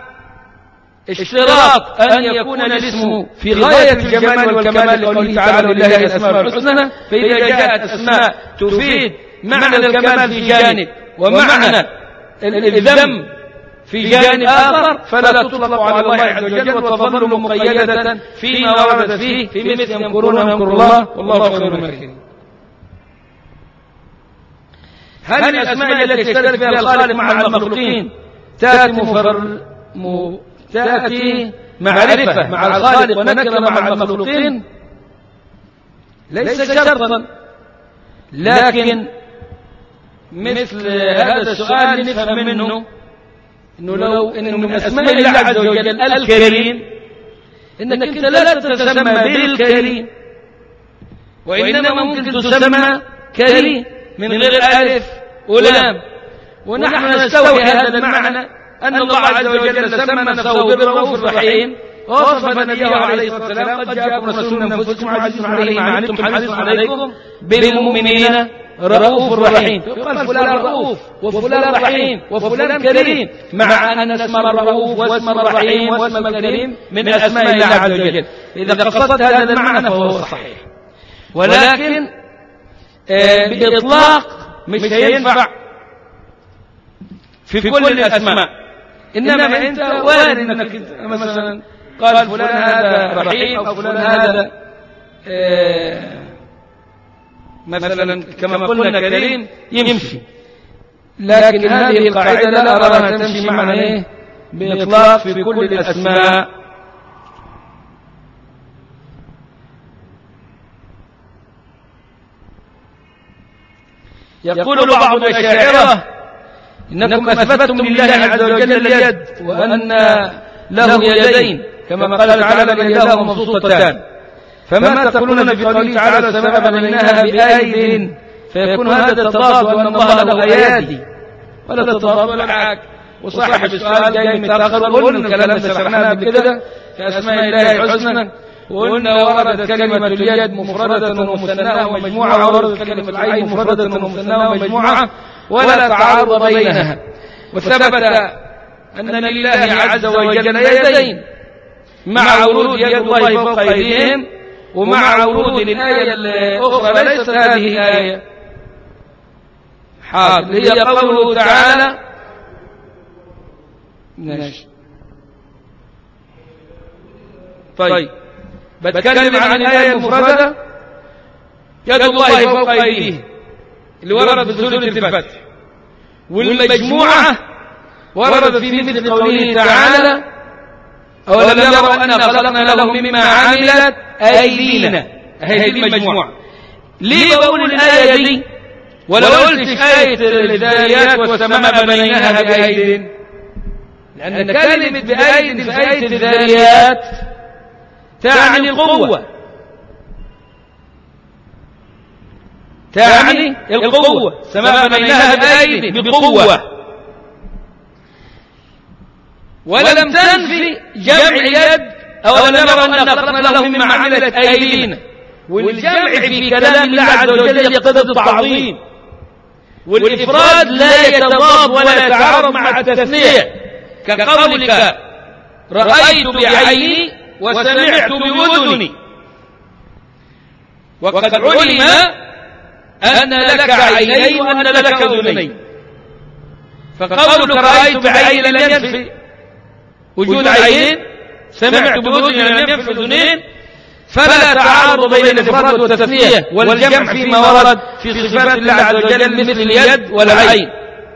اشتراط أن يكون الاسم في غاية الجمال والكمال لقوله تعالى لله الأسماء الحسنى. فإذا جاءت أسماء تفيد معنى الكمال في جانب ومعنى الذم في جانب آخر فلا تطلق على الله عز وجل وتظل مقيدة فيما وردت فيه في مثل يمكرون ويمكر الله والله خير الماكرين. هل الأسماء التي يختلف فيها الخالق مع المخلوقين تأتي معرفة مع الخالق ونكرة مع المخلوقين؟ ليس شرطا، لكن مثل هذا السؤال نفهم منه إنه لو إنه من أسماء الله عز وجل الكريم، إنك أنت لا تتسمى بالكريم، وإنما ممكن تسمى كريم من غير ألف ولام. ونحن نستوي هذا المعنى أن الله عز وجل سمى نفسه بالرؤوف الرحيم، ووصف نبيه عليه الصلاة والسلام: قد جاءكم رسول من أنفسكم عزيز عليه ما عنتم حريص عليكم بالمؤمنين رؤوف رحيم. يقال فلان رؤوف وفلان رحيم وفلان كريم، مع أن اسم الرؤوف واسم الرحيم واسم الكريم من أسماء الله عز وجل. إذا قصدت هذا المعنى فهو صحيح، ولكن بإطلاق مش هينفع في كل الأسماء. إنما أنت وارد أنك مثلا قال فلان هذا رحيم أو فلان هذا مثلا كما قلنا كريم يمشي، لكن هذه القاعدة لا أراها تمشي معنا إيه بإطلاق في كل الأسماء. يقول بعض الأشاعرة: إنكم أثبتتم لله عز وجل اليد وأن له يدين، كما قال تعالى: بل يداه مبسوطتان، فما تقولون في قوله تعالى: السماء بنيناها بأيد؟ فيكون هذا التضاد وأن الله له أيادي، ولا تضاد ولا حاجة. وصاحب السؤال جاي متأخر، وقلنا الكلام ده شرحناه قبل كده في أسماء الله الحسنى، وقلنا وردت كلمة اليد مفردة ومثناة ومجموعة، ووردت كلمة العين مفردة ومثناة ومجموعة، ولا تعارض بينها. وثبت أن لله عز وجل يدين، مع ورود يد الله فوق أيديهم، ومع ورود الآية الأخرى ليست هذه آية حاضر، هي قوله تعالى: طيب بتكلم عن الآية المفردة يد الله فوق أيديهم اللي وردت في سورة الفتح، والمجموعة وردت في مثل قوله تعالى: أولم يروا أنا خلقنا لهم مما عملت أيدينا. هذه المجموعة. ليه بقول الآية دي ولو قلتش آية الذاريات والسماء بنيناها بأيد؟ لأن كلمة بأيد في آية الذاريات تعني القوة، تعني القوة. السماء بنيناها بأيد، بقوة. ولم تنفي جمع يد، أولم يروا أن خلقنا لهم مما عملت أيدينا. والجمع في كلام الله عز وجل يقتضي التعظيم، والإفراد لا يتضاد ولا يتعارض مع التثنية، كقولك: رأيت بعيني وسمعت بأذني. وقد علم أن لك عينين وأن لك أذنين، فقولك رأيت بعيني لم ينفي وجود عينين، سمعت بأذن لم ينفي أذنين، فلا تعارض بين الإفراد والتثنية والجمع فيما ورد في صفات الله عز وجل مثل اليد والعين.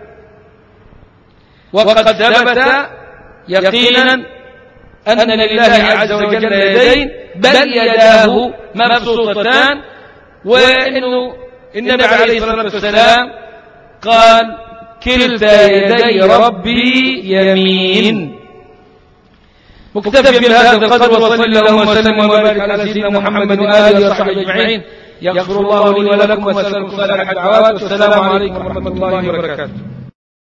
وقد ثبت يقينا أن لله عز وجل يدين، بل يداه مبسوطتان، وإنه النبي عليه الصلاة والسلام قال: كلتا يدي ربي يمين. مكتفي بهذا القدر، وصلى اللهم وسلم وبارك على سيدنا محمد وآله وصحبه أجمعين. يغفر الله لي ولكم وسلم صالح الدعوات، والسلام عليكم ورحمة الله وبركاته.